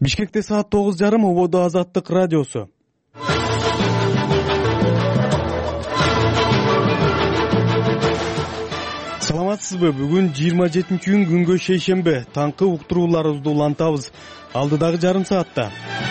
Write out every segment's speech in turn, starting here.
Бишкекте саат 9:30 ободо Азаттык радиосу. Саламатсызбы? Бүгүн 27-күн күнгө шейшембе. Таңкы уктурууларыбызды улантабыз. Алдыдагы жарым саатта.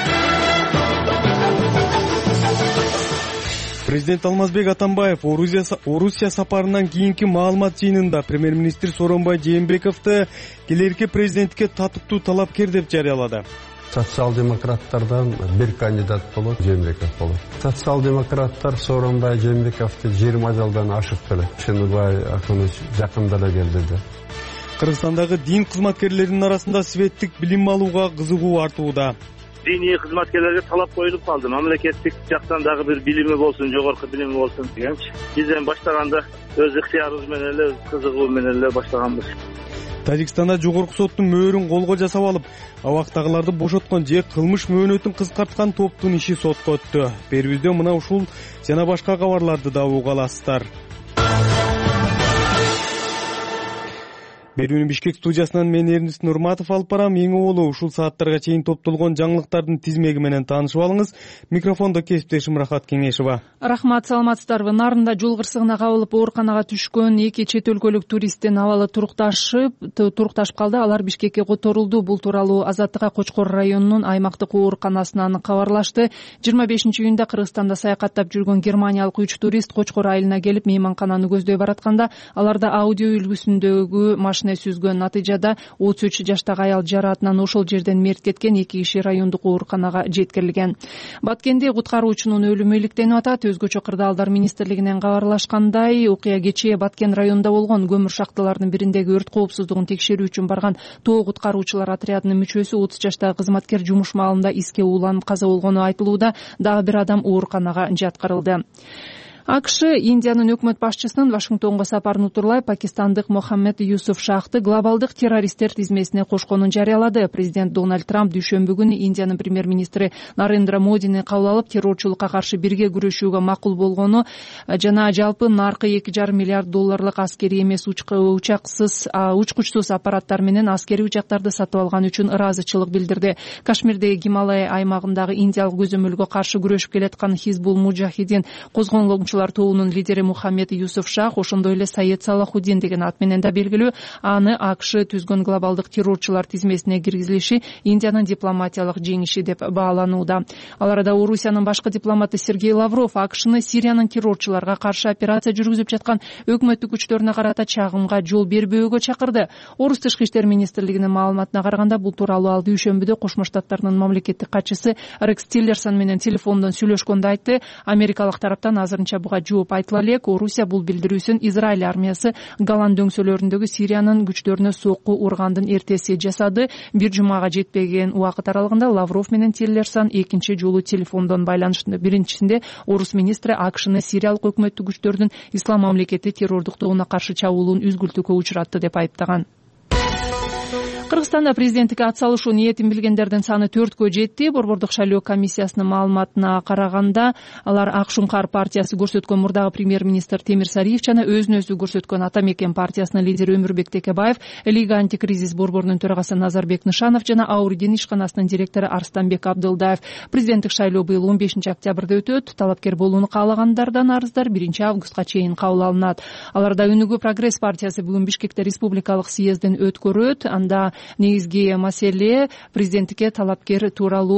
Президент Алмазбек Атамбаев Орусия сапарынан кийинки маалымат жыйынында премьер-министр Сооронбай Жээнбековду келерки президентке татыктуу талапкер деп жарыялады. Социал-демократтардан бир кандидат болот, Жээнбеков болот. Социал-демократтар Сооронбай Жээнбековду 20 жылдан ашык эле. Чыныбай акыныч жакында эле келди. Кыргызстандагы дин кызматкерлеринин арасында светтик билим алууга кызыгуу артууда. Диний кызматкерлерге талап коюлуп калды. Мамлекеттик жактан дагы бир билими болсун, жогорку билими болсун дегенчи. Биз эми баштаганда өз ыктыярыбыз менен эле, кызыгуу менен эле баштаганбыз. Тажикстанда жогорку соттун мөөрүн колго жасап алып, абактагыларды бошоткон же кылмыш мөөнөтүн кыскарткан топтун иши сотко өттү. Берүүбүздө мына ушул жана башка кабарларды да уга аласыздар. Берүүнү Бишкек студиясынан мен Эрнис Нурматов алып барам. Эң оолу ушул сааттарга чейин топтолгон жаңылыктардын тизмеги менен таанышып алыңыз. Микрофондо кесиптешим Рахат Кеңешова. Рахмат, саламатсыздарбы? Нарында жол кырсыгына кабылып ооруканага түшкөн 2 чет өлкөлүк туристтин абалы турукташып калды. Алар Бишкекке которулду. Бул тууралуу Азаттыкка Кочкор районунун аймактык ооруканасынан кабарлашты. 25-июнда Кыргызстанда саякаттап жүргөн германиялык 3 турист Кочкор айылына келип мейманкананы көздөй баратканда аларда аудио үлгүсүндөгү машина сүзгөн. Натыйжада 33 жаштагы аял жараатынан ошол жерден мерт кеткен. 2 киши райондук ооруканага жеткирилген. Баткенде куткаруучунун өлүмү иликтенип атат. Өзгөчө кырдаалдар министрлигинен кабарлашкандай, окуя кечээ Баткен районунда болгон. Көмүр шахталарынын бириндеги өрт коопсуздугун текшерүү үчүн барган тоо куткаруучулар отрядынын мүчөсү 30 жаштагы кызматкер жумуш маалында иске ууланып каза болгону айтылууда. Дагы бир адам ооруканага жаткырылды. АКШ Индиянын өкмөт башчысынын Вашингтонго сапарын утурлай пакистандык Мохаммед Юсуф Шахты глобалдык террористтер тизмесине кошконун жарыялады. Президент Дональд Трамп дүйшөмбү күнү Индиянын премьер-министри Нарендра Модини кабыл алып, террорчулукка каршы бирге күрөшүүгө макул болгону жана жалпы наркы $2,5 миллиард аскери эмес учкучсуз аппараттар менен аскери учактарды сатып алган үчүн ыраазычылык билдирди. Кашмирдеги Гималай аймагындагы индиялык көзөмөлгө каршы күрөшүп келаткан Хизбул Муджахидин козгонгончулар тобунун лидери Мухаммед Юсуф Шах, ошондой эле Саед Салахуддин деген ат менен да белгилүү, аны АКШ түзгөн глобалдык террорчулар тизмесине киргизилиши Индиянын дипломатиялык жеңиши деп бааланууда. Ал арада Орусиянын башкы дипломаты Сергей Лавров АКШны Сириянын террорчуларга каршы операция жүргүзүп жаткан өкмөттүк күчтөрүнө карата чагымга жол бербөөгө чакырды. Орус тышкы иштер министрлигинин маалыматына караганда, бул тууралуу ал дүйшөмбүдө Кошмо Штаттардын мамлекеттик катчысы Рекс Тиллерсон менен телефондон сүйлөшкөндө айтты. Америкалык тараптан азырынча буга жооп айтыла элек. Орусия бул билдирүүсүн Израиль армиясы Голланд дөңсөлөрүндөгү Сириянын күчтөрүнө сокку ургандын эртеси жасады. Бир жумага жетпеген убакыт аралыгында Лавров менен Тиллерсон экинчи жолу телефондон байланышты. Биринчисинде Орус министри АКШны Сириялык өкмөттүк күчтөрдүн Ислам мамлекети террордук тобуна каршы чабуулун үзгүлтүүгө учуратты деп айыптаган. Кыргызстанда президенттикке ат салышуу ниетин билгендердин саны 4кө жетти. Борбордук шайлоо комиссиясынын маалыматына караганда, алар Ак Шуңкар партиясы көрсөткөн мурдагы премьер-министр Темир Сариев жана өзүн-өзү көрсөткөн Ата Мекен партиясынын лидери Өмүрбек Текебаев, Лига антикризис борборунун төрагасы Назарбек Нышанов жана Ауридин ишканасынын директору Арстанбек Абдылдаев. Президенттик шайлоо быйыл 15-октябрда өтөт. Талапкер болууну каалагандардан арыздар 1-августка чейин кабыл алынат. Аларда Өнүгүү прогресс партиясы бүгүн Бишкекте республикалык съездин өткөрөт. Анда негизги маселе президенттикке талапкерди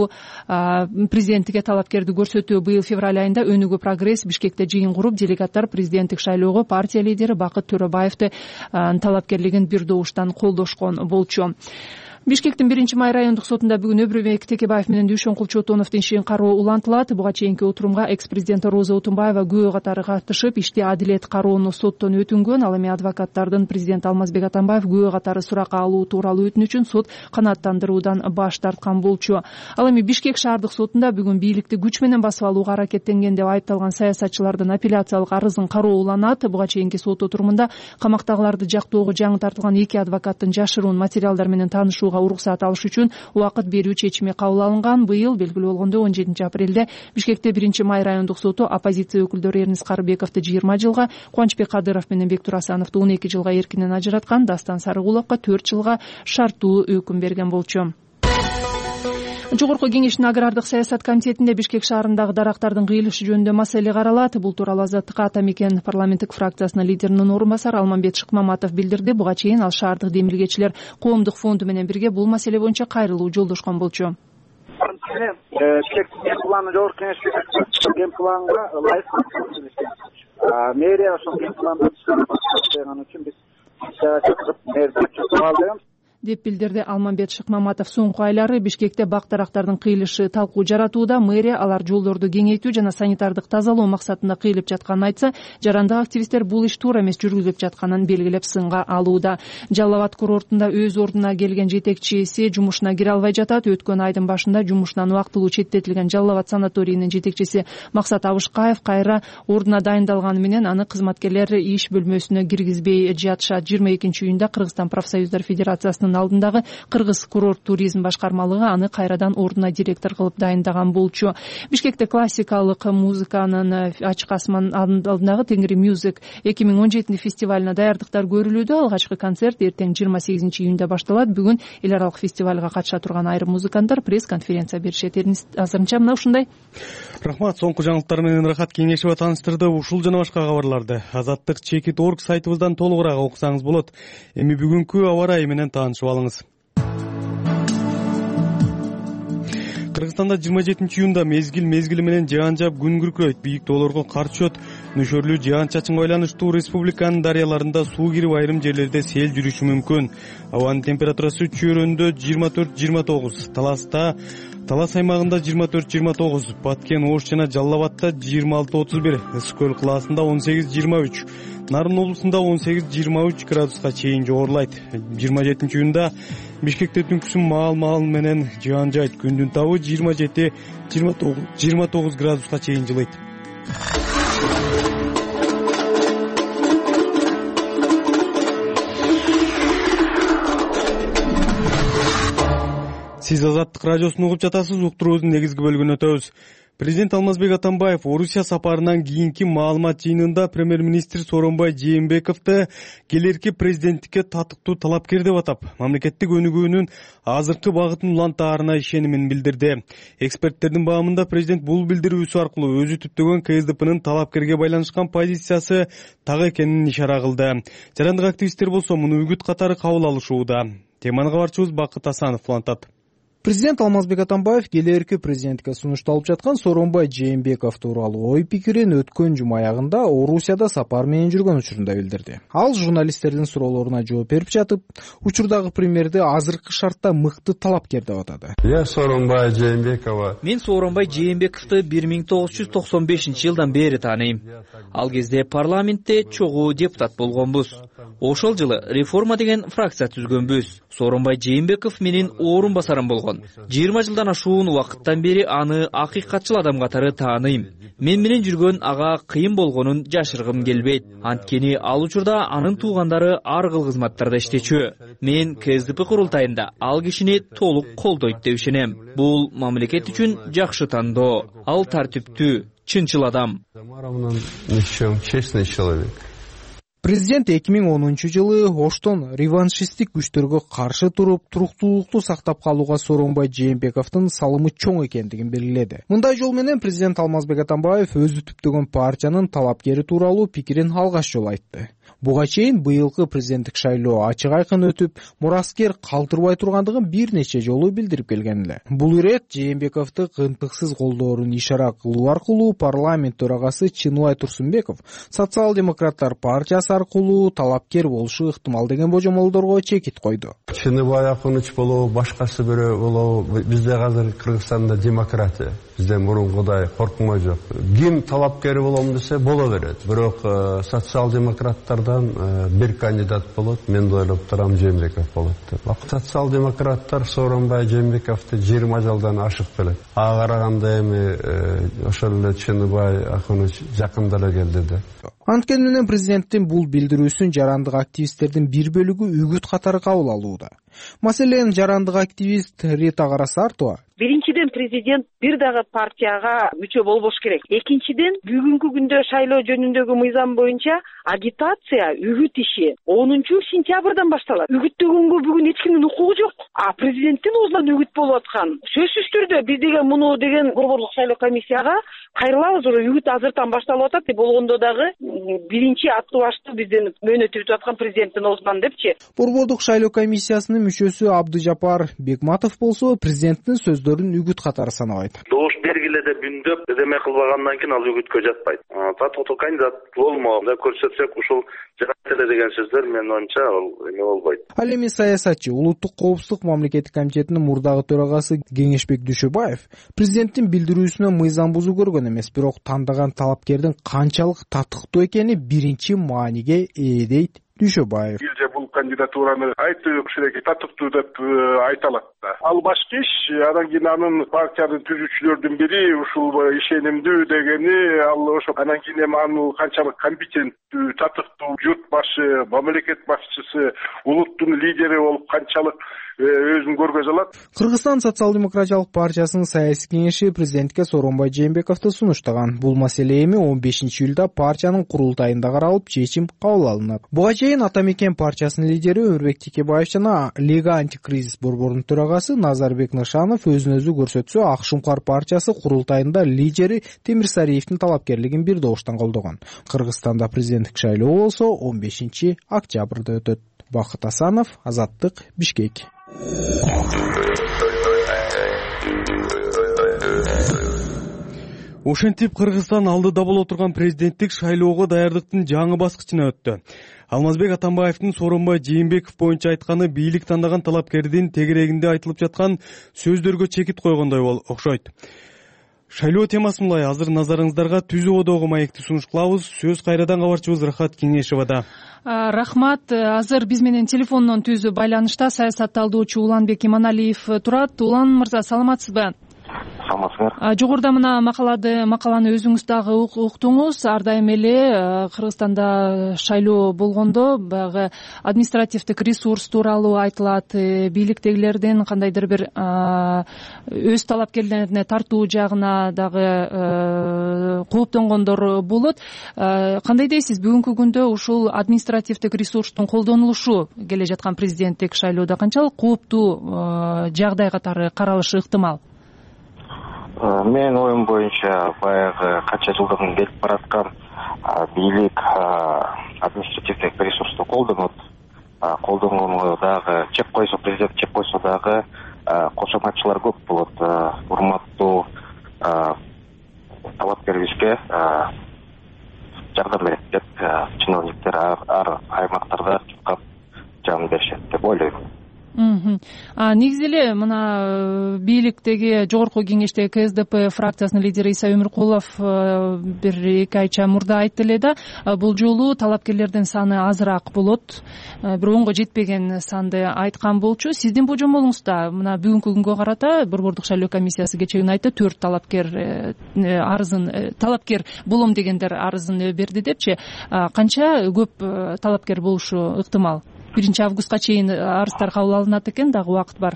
көрсөтүү. Быйыл февраль айында Өнүгүү прогресс Бишкекте жыйын куруп, делегаттар президенттик шайлоого партия лидери Бакыт Төрөбаевди талапкерлигин бир добуштан колдошкон болчу. Бишкектин 1-май райондук сотунда бүгүн Өмүрбек Текебаев менен Дүйшөн Кулчотоновдун ишин кароо улантылат. Буга чейинки отурумга экс-президент Роза Отунбаева күбө катары катышып, ишти адилет кароону соттон өтүнгөн. Ал эми адвокаттардын президент Алмазбек Атамбаев күбө катары суракка алуу тууралуу өтүнүчүн сот канааттандыруудан баш тарткан болчу. Ал эми Бишкек шаардык сотунда бүгүн бийликти күч менен басып алууга аракеттенген деп айыпталган саясатчылардын апелляциялык арызын кароо уланат. Буга чейинки сот отурумунда камактагыларды жактоого жаңы тартылган 2 адвокаттын жашыруун материалдар менен таанышууга уруксат алыш үчүн убакыт берүү чечими кабыл алынган. Быйыл белгилүү болгондой 17-апрелде Бишкекте 1-май райондук соту оппозиция өкүлдөрү Эрнис Карыбековду 20 жылга, Кубанычбек Кадыров менен Бектур Асановду 12 жылга эркинен ажыраткан. Дастан Сарыгуловго 4 жылга шарттуу өкүм берген болчу. Жогорку кеңештин агрардык саясат комитетинде Бишкек шаарындагы дарактардын кыйылышы жөнүндө маселе каралат. Бул тууралуу Азаттыкка Ата Мекен парламенттик фракциясынын лидеринин орун басары Алмамбет Шыкмаматов билдирди. Буга чейин ал шаардык демилгечилер коомдук фонду менен бирге бул маселе боюнча кайрылуу жолдошкон болчу. Жогорку кеңеш ген планга ылайык мэрия ошол ген планды чыгарган үчүн биз деп билдирди Алмамбет Шыкмаматов. Соңку айлары Бишкекте бак дарактардын кыйылышы талкуу жаратууда. Мэрия алар жолдорду кеңейтүү жана санитардык тазалоо максатында кыйылып жатканын айтса, жарандык активисттер бул иш туура эмес жүргүзүлүп жатканын белгилеп сынга алууда. Жалал Абад курортунда өз ордуна келген жетекчиси жумушуна кире албай жатат. Өткөн айдын башында жумушунан убактылуу четтетилген Жалал Абад санаторийинин жетекчиси Максат Абышкаев кайра ордуна дайындалганы менен аны кызматкерлер иш бөлмөсүнө киргизбей жатышат. 22-июнда Кыргызстан профсоюздар федерациясынын алдындагы Кыргыз курорт туризм башкармалыгы аны кайрадан ордуна директор кылып дайындаган болчу. Бишкекте классикалык музыканын ачык асман алдындагы Тенгри Music 2017 фестивалына даярдыктар көрүлүүдө. Алгачкы концерт эртең 28-июнда башталат. Бүгүн эл аралык фестивалга катыша турган айрым музыканттар пресс-конференция беришет. Азырынча мына ушундай. Рахмат. Соңку жаңылыктар менен Рахат Кеңешева тааныштырды. Ушул жана башка кабарларды Азаттык.org сайтыбыздан толугураак окусаңыз болот. Эми бүгүнкү аба ырайы менен таанышып алыңыз. Кыргызстанда 27-июнда мезгили менен жаан жаап күн күркүрөйт. Бийик тоолорго кар түшөт. Нөшөрлүү жаан-чачынга байланыштуу республиканын дарыяларында суу кирип, айрым жерлерде сел жүрүшү мүмкүн. Абанын температурасы Чөйрөндө 24-29, Талас аймагында 24-29, Баткен, Ош жана Жалал Абадта 26-31, Ысык көл кылаасында 18-23, Нарын облусунда 18-23 градуска чейин жогорулайт. 27-июнда Бишкекте түнкүсүн маал менен жаан жайт. Күндүн табы 27-29 градуска чейин жылыйт. Сиз Азаттык радиосун угуп жатасыз. Уктуруубуздун негизги бөлүгүнө өтөбүз. Президент Алмазбек Атамбаев Орусия сапарынан кийинки маалымат жыйынында премьер-министр Сооронбай Жээнбековду келерки президенттикке татыктуу талапкер деп атап, мамлекеттик өнүгүүнүн азыркы багытын улантаарына ишенимин билдирди. Эксперттердин баамында президент бул билдирүүсү аркылуу өзү түптөгөн КСДПнын талапкерге байланышкан позициясы так экенин ишара кылды. Жарандык активисттер болсо муну үгүт катары кабыл алышууда. Теманы кабарчыбыз Бакыт Асанов улантат. Президент Алмазбек Атамбаев келерки президентке сунушталып жаткан Сооронбай Жээнбеков тууралуу ой пикирин өткөн жума аягында Орусияда сапар менен жүргөн учурунда билдирди. Ал журналисттердин суроолоруна жооп берип жатып, учурдагы премьерди азыркы шартта мыкты талапкер деп атады. Я Сооронбай Жээнбекова. Мен Сооронбай Жээнбековду 1995-жылдан бери тааныйм. Ал кезде парламентте чогуу депутат болгонбуз. Ошол жылы реформа деген фракция түзгөнбүз. Сооронбай Жээнбеков менин орун басарым болгон. 20 жылдан ашуун убакыттан бери аны акыйкатчыл адам катары тааныйм. Мен менен жүргөн ага кыйын болгонун жашыргым келбейт. Анткени ал учурда анын туугандары ар кыл кызматтарда иштечү. Мен КСДП курултайында ал кишини толук колдойт деп ишенем. Бул мамлекет үчүн жакшы тандоо. Ал тартиптүү, чынчыл адам. Честный человек. Президент 2010-жылы Оштон реваншисттик күчтөргө каршы туруп, туруктуулукту сактап калууга Сооронбай Жээнбековдун салымы чоң экендигин белгиледи. Мындай жол менен президент Алмазбек Атамбаев өзү түптөгөн партиянын талапкери тууралуу пикирин алгаш жолу айтты. Буга чейин быйылкы президенттик шайлоо ачык айкын өтүп, мураскер калтырбай тургандыгын бир нече жолу билдирип келген эле. Бул ирет Жээнбековду кынтыксыз колдоорун ишара кылуу аркылуу парламент төрагасы Чыныбай Турсунбеков социал-демократтар партиясы аркылуу талапкер болушу ыктымал деген божомолдорго чекит койду. Чыныбай Акуныч болобу, башкасы бирөө болобу, бизде азыр Кыргызстанда демократия. Бизде мурункудай коркмоо жок. Ким талапкери болом десе боло берет. Бирок социал-демократтардан бир кандидат болот. Мен ойлоп турам Жээнбеков болот деп. Социал-демократтар Сооронбай Жээнбековду 20 жылдан ашып келет. Ага караганда эми ошол эле Чыныбай Акуныч жакында эле келди да. Анткени менен президенттин бул билдирүүсүн жарандык активисттердин бир бөлүгү үгүт катары кабыл алууда. Маселен, жарандык активист Рита Карасартова Биринчиден президент бир дагы партияга мүчө болбош керек. Экинчиден бүгүнкү күндө шайлоо жөнүндөгү мыйзам боюнча агитация, үгүт иши 10-сентябрдан башталат. Үгүттөгөнгө бүгүн эч кимдин укугу жок. А президенттин оозунан үгүт болуп аткан. Сөзсүз түрдө биз деген муну деген борборлук шайлоо комиссияга кайрылабыз, үгүт азыртан башталып атат деп болгондо дагы биринчи аттуу башты бизден мөөнөт өтүп аткан президенттин оозунан депчи. Борбордук шайлоо комиссиясынын мүчөсү Абдыжапар Бекматов болсо президенттин сөздөрүн үгүт катары санабайт. Добуш бергиле деп үндөп эме кылбагандан кийин ал үгүткө жатпайт. Татыктуу кандидат болмогун көрсөтсөк ушул жакат эле деген сөздөр менин оюмча ал эме болбойт. Ал эми саясатчы, улуттук коопсуздук мамлекеттик комитетинин мурдагы төрагасы Кеңешбек Дүйшөбаев президенттин билдирүүсүнө мыйзам бузуу көргөн эмес, бирок тандаган талапкердин канчалык татыктуу экени биринчи мааниге ээ дейт Дүйшөбаев. Бирже бул кандидатураны айтып татыктуу деп айта алат да. Ал башка иш, анан кийин анын партиянын түзүүчүлөрдүн бири ушул ишенимдүү дегени ал ошо анан кийин эми анын канчалык компетенттүү, татыктуу журт башы, мамлекет башчысы, улуттун лидери болуп канчалык өзүн көргөзө алат. Кыргызстан социал-демократиялык партиясынын саясий кеңеши президентке Сооронбай Жээнбековду сунуштаган. Бул маселе эми 15-июлда партиянын курултайында каралып, чечим кабыл алынат. Буга чейин Ата Мекен партиясынын лидери Өрбек Текебаев жана Лига антикризис борборунун төрагасы Назарбек Нышанов өзүн өзү көрсөтсө, Ак Шуңкар партиясы курултайында лидери Темирсариевдин талапкерлигин бир добуштан колдогон. Кыргызстанда президенттик шайлоо болсо 15-октябрда өтөт. Бакыт Асанов, Азаттык, Бишкек. Ошентип Кыргызстан алдыда боло турган президенттик шайлоого даярдыктын жаңы баскычына өттү. Алмазбек Атамбаевдин Сооронбай Жээнбеков боюнча айтканы бийлик тандаган талапкердин тегерегинде айтылып жаткан сөздөргө чекит койгондой окшойт. Шайлоо темасы мындай. Азыр назарыңыздарга Түзүү одогу маекти сунуш кылабыз. Сөз кайрадан кабарчыбыз Рахат Кеңешевада. Рахмат. Азыр биз менен телефондон түзүү байланышта саясатталдоочу Уланбек Иманалиев турат. Улан мырза, саламатсызбы? Саламатсыздар. Жогоруда мына макаланы өзүңүз дагы уктуңуз. Ар дайым эле Кыргызстанда шайлоо болгондо баягы административдик ресурс тууралуу айтылат. Бийликтегилердин кандайдыр бир өз талапкерлерине тартуу жагына дагы кооптонгондор болот. Кандай дейсиз, бүгүнкү күндө ушул административдик ресурстун колдонулушу келе жаткан президенттик шайлоодо канчалык кооптуу жагдай катары каралышы ыктымал? Менин оюм боюнча баягы канча жылдан келип бараткан бийлик административдик ресурсту колдонот. Колдонгонго дагы чек койсо, президент чек койсо дагы кошоматчылар көп болот. Урматтуу талапкерибизге жардам берет деп чиновниктер ар аймактарда чуркап жардам беришет деп ойлойм. Негизи эле мына бийликтеги жогорку кеңештеги КСДП фракциясынын лидери Иса Өмүркулов бир 2 айча мурда айтты эле да, бул жолу талапкерлердин саны азыраак болот, бир 10го жетпеген санды айткан болчу. Сиздин божомолуңузда мына бүгүнкү күнгө карата борбордук шайлоо комиссиясы кечээ күнү айтты, 4 талапкер болом дегендер арызын берди депчи. Канча көп талапкер болушу ыктымал? 1 августка чейин арыздар кабыл алынат экен, дагы убакыт бар.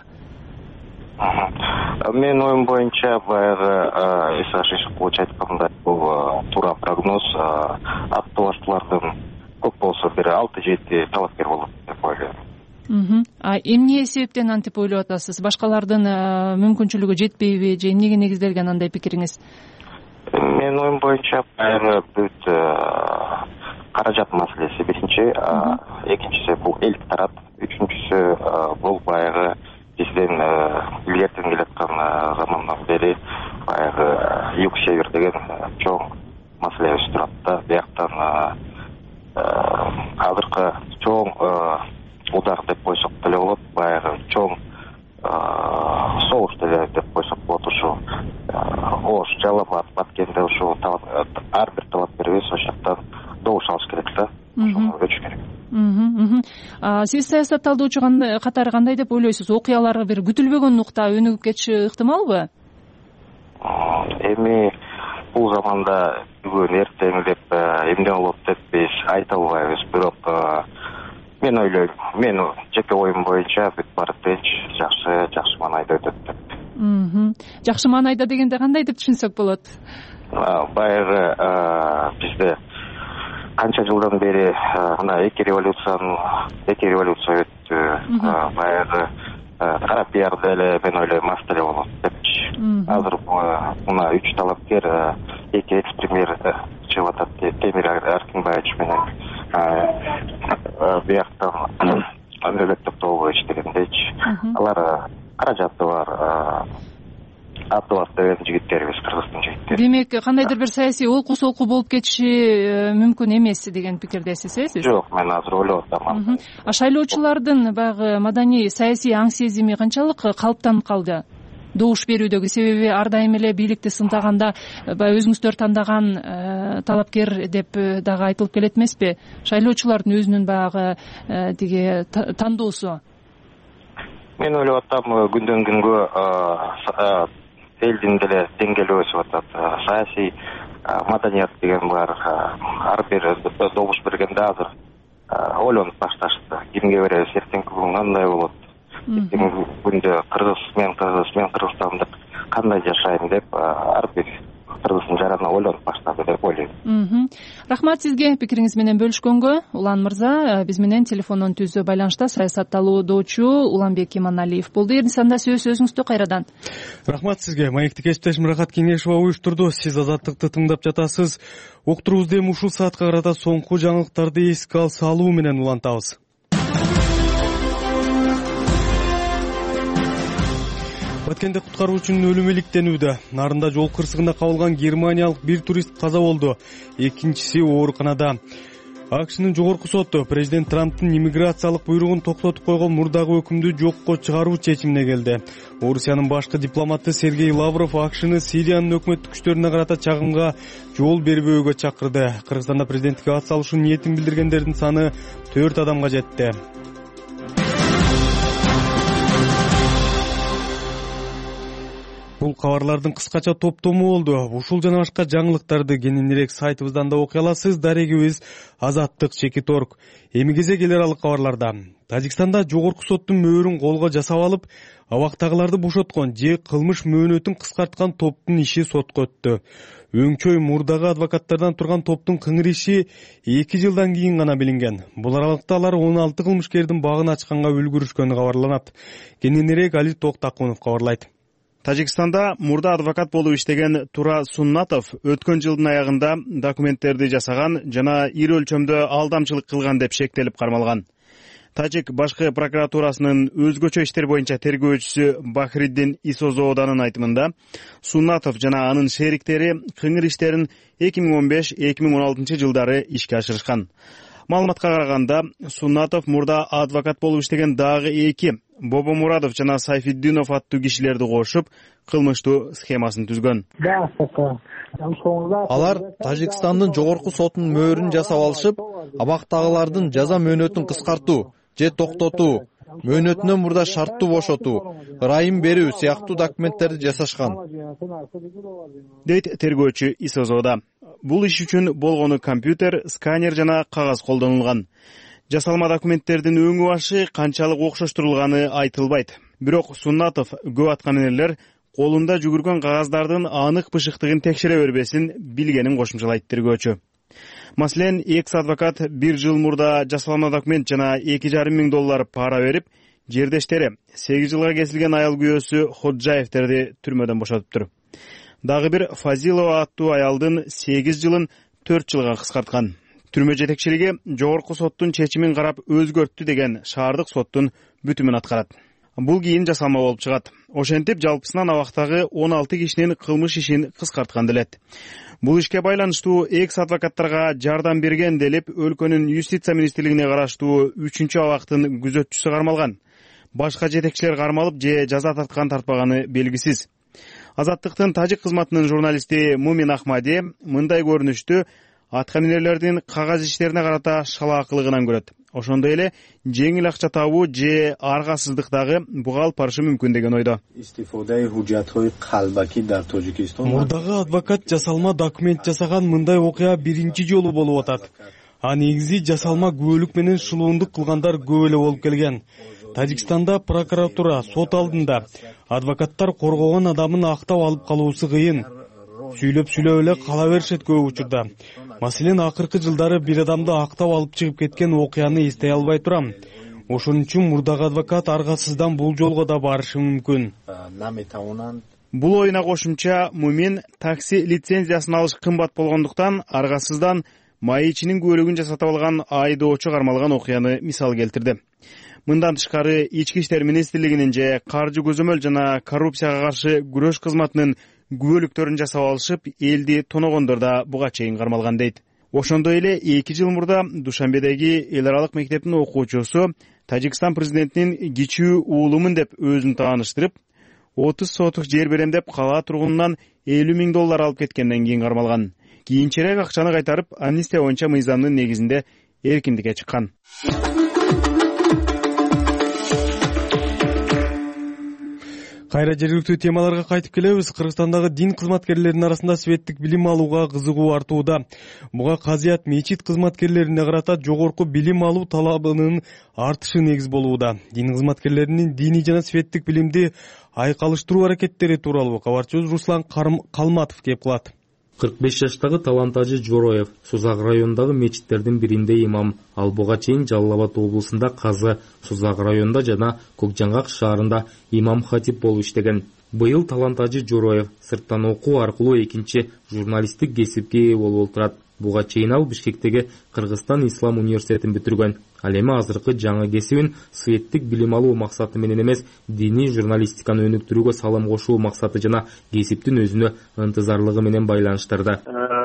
Менин оюм боюнча баягы Иса Шишикович айткандай бул туура прогноз. Аттуулаштуулардын көп болсо бир 6-7 талапкер болот деп ойлойм. Эмне себептен антип ойлоп атасыз? Башкалардын мүмкүнчүлүгү жетпейби же эмнеге негизделген андай пикириңиз? Менин оюм боюнча баягы бүт каражат маселеси биринчи, экинчиси бул эл тарап, үчүнчүсү бул баягы бизден илгертен келаткан замандан бери баягы юг-север деген чоң маселе өсүп турат да. Бияктан азыркы чоң удар деп койсок деле болот, баягы чоң согуш деле деп койсок болот. Ушу Ош, Жалал Абад, Баткенде ушу ар бир талапкерибиз ошол жактан добуш алыш керек да. Ошого өтүш керек. Сиз саясатталдоочу катары кандай деп ойлойсуз? Окуялар бир күтүлбөгөн нукта өнүгүп кетиши ыктымалбы? Эми бул заманда бүгүн эртең деп эмне болот деп биз айта албайбыз, бирок мен ойлойм, менин жеке оюм боюнча бүт баары тынч, жакшы маанайда өтөт деп. Жакшы маанайда дегенде кандай деп түшүнсөк болот? Баягы бизде канча жылдан бери мына эки революция өттү. Баягы кара пиарды эле мен ойлойм маста эле болот депчи. Азыр мына 3 талапкер, 2 экс-премьер чыгып атат. Темир Аркинбаевич менен бияктан Мамлекет Токтогулович дегендейчи. Алар каражаты бар, аты бар деген жигиттерибиз, Кыргыздын жигиттери. Демек, кандайдыр бир саясий олку солку болуп кетиши мүмкүн эмес деген пикирдесиз, сиз? Жок, мен азыр ойлоп атам. Шайлоочулардын баягы маданий саясий аң сезими канчалык калыптанып калды? Добуш берүүдөгү себеби ар дайым эле бийликти сынтаганда баягы өзүңүздөр тандаган талапкер деп дагы айтылып келет эмеспи? Шайлоочулардын өзүнүн баягы тиги тандоосу. Мен ойлоп атам, күндөн күнгө элдин деле деңгээли өсүп атат. Саясий маданият деген бар. Ар бир добуш бергенде азыр ойлонуп башташты. Кимге беребиз, эртеңки күн кандай болот? Эртеңки күндө мен Кыргызстандык кандай жашайм деп ар бир кыргыздын жарана ойлонуп баштады деп ойлойм. Рахмат сизге пикириңиз менен бөлүшкөнгө. Улан мырза, биз менен телефондон түздө байланышта саясатталуучу Уланбек Иманалиев болду. Эрдисанда сөз өзүңүздө кайрадан. Рахмат сизге. Маекти кесиптешим Рахат Кеңешова уюштурду. Сиз Азаттыкты тыңдап жатасыз. Уктуруубузду эми ушул саатка карата соңку жаңылыктарды эске салуу менен улантабыз. Баткенде куткаруучунун өлүмү иликтенүүдө. Нарында жол кырсыгында кабылган германиялык бир турист каза болду. Экинчиси ооруканада. АКШнын жогорку соту президент Трамптын иммиграциялык буйругун токтотуп койгон мурдагы өкүмдү жокко чыгаруу чечимине келди. Орусиянын башкы дипломаты Сергей Лавров АКШны Сириянын өкмөттүк күчтөрүнө карата чагымга жол бербөөгө чакырды. Кыргызстанда президенттикке ат салышуу ниетин билдиргендердин саны 4 адамга жетти. Бул кабарлардын кыскача топтому болду. Ушул жана башка жаңылыктарды кененирээк сайтыбыздан да окуй аласыз. Дарегибиз Азаттык.org. Эми кезек эл аралык кабарларда. Тажикстанда жогорку соттун мөөрүн колго жасап алып, абактагыларды бошоткон же кылмыш мөөнөтүн кыскарткан топтун иши сотко өттү. Өңчөй мурдагы адвокаттардан турган топтун кыңыр иши 2 жылдан кийин гана билинген. Бул аралыкта алар 16 кылмышкердин багын ачканга үлгүрүшкөнү кабарланат. Кененирээк Али Токтакунов кабарлайт. Тажикстанда мурда адвокат болуп иштеген Тура Суннатов өткөн жылдын аягында документтерди жасаган жана ири өлчөмдө алдамчылык кылган деп шектелип кармалган. Тажик башкы прокуратурасынын өзгөчө иштер боюнча тергөөчүсү Бахриддин Исозооданын айтымында, Суннатов жана анын шериктери кыңыр иштерин 2015-2016 жылдары ишке ашырышкан. Маалыматка караганда, Суннатов мурда адвокат болуп иштеген дагы 2 Бобо Мурадов жана Сайфиддинов аттуу кишилерди кошуп, кылмыштуу схемасын түзгөн. Алар Тажикстандын жогорку сотунун мөөрүн жасап алышып, абактагылардын жаза мөөнөтүн кыскартуу же токтотуу, мөөнөтүнөн мурда шарттуу бошотуу, ырайым берүү сыяктуу документтерди жасашкан. Дейт тергөөчү Исозода. Бул иш үчүн болгону компьютер, сканер жана кагаз колдонулган. Жасалма документтердин өңү башы канчалык окшоштурулганы айтылбайт. Бирок Суннатов көп аткан элер колунда жүгүргөн кагаздардын анык бышыктыгын текшере бербесин билгенин кошумчалайт тергөөчү. Маселен, экс-адвокат 1 жыл мурда жасалма документ жана $2,5 миң пара берип, жердештери 8 жылга кесилген аял күйөөсү Ходжаевтерди түрмөдөн бошотуптур. Дагы бир Фазилова аттуу аялдын 8 жылын 4 жылга кыскарткан. Түрмө жетекчилиги жогорку соттун чечимин карап өзгөрттү деген шаардык соттун бүтүмүн аткарат. Бул кийин жасалма болуп чыгат. Ошентип жалпысынан абактагы 16 кишинин кылмыш ишин кыскарткан делет. Бул ишке байланыштуу экс-адвокаттарга жардам берген делип өлкөнүн юстиция министрлигине караштуу 3-чү абактын күзөтчүсү кармалган. Башка жетекчилер кармалып же жаза тарткан тартпаганы белгисиз. Азаттыктын тажик кызматынын журналисти Мумин Ахмади мындай көрүнүштү аткан элердин кагаз иштерине карата шалаакылыгынан көрөт. Ошондой эле жеңил акча табуу же аргасыздыктагы буга алып барышы мүмкүн деген ойдо. Мурдагы адвокат жасалма документ жасаган мындай окуя биринчи жолу болуп атат. А негизи жасалма күбөлүк менен шылуундук кылгандар көп эле болуп келген. Тажикстанда прокуратура сот алдында адвокаттар коргогон адамын актап алып калуусу кыйын. Сүйлөп эле кала беришет көп учурда. Маселен, акыркы жылдары бир адамды актап алып чыгып кеткен окуяны эстей албай турам. Ошон үчүн мурдагы адвокат аргасыздан бул жолго да барышы мүмкүн. Бул оюна кошумча Мумин такси лицензиясын алыш кымбат болгондуктан аргасыздан маечинин көйлөгүн жасатып алган айдоочу кармалган окуяны мисал келтирди. Мындан тышкары Ички иштер министрлигинин же каржы көзөмөл жана коррупцияга каршы күрөш кызматынын күбөлүктөрүн жасап алышып, элди тоногондор да буга чейин кармалган дейт. Ошондой эле 2 жыл мурда Душанбедеги эл аралык мектептин окуучусу Тажикстан президентинин кичүү уулумун деп өзүн тааныштырып, 30 сотук жер берем деп кала тургунунан $50,000 алып кеткенден кийин кармалган. Кийинчерээк акчаны кайтарып, амнистия боюнча мыйзамдын негизинде эркиндикке чыккан. Кайра жергиликтүү темаларга кайтып келебиз. Кыргызстандагы дин кызматкерлеринин арасында светтик билим алууга кызыгуу артууда. Буга казият мечит кызматкерлерине карата жогорку билим алуу талабынын артышы негиз болууда. Дин кызматкерлеринин диний жана светтик билимди айкалыштыруу аракеттери тууралуу кабарчыбыз Руслан Калматов кеп кылат. 45 жаштагы Талантажы Жороев Сузак районундагы мечиттердин биринде имам. Ал буга чейин Жалал Абад облусунда казы, Сузак районунда жана Көкжаңгак шаарында имам хатип болуп иштеген. Быйыл Талантажы Жороев сырттан окуу аркылуу экинчи журналисттик кесипке ээ болуп отурат. Буга чейин ал Бишкектеги Кыргызстан Ислам университетин бүтүргөн. Ал эми азыркы жаңы кесибин светтик билим алуу максаты менен эмес, диний журналистиканы өнүктүрүүгө салым кошуу максаты жана кесиптин өзүнө ынтызарлыгы менен байланыштырды.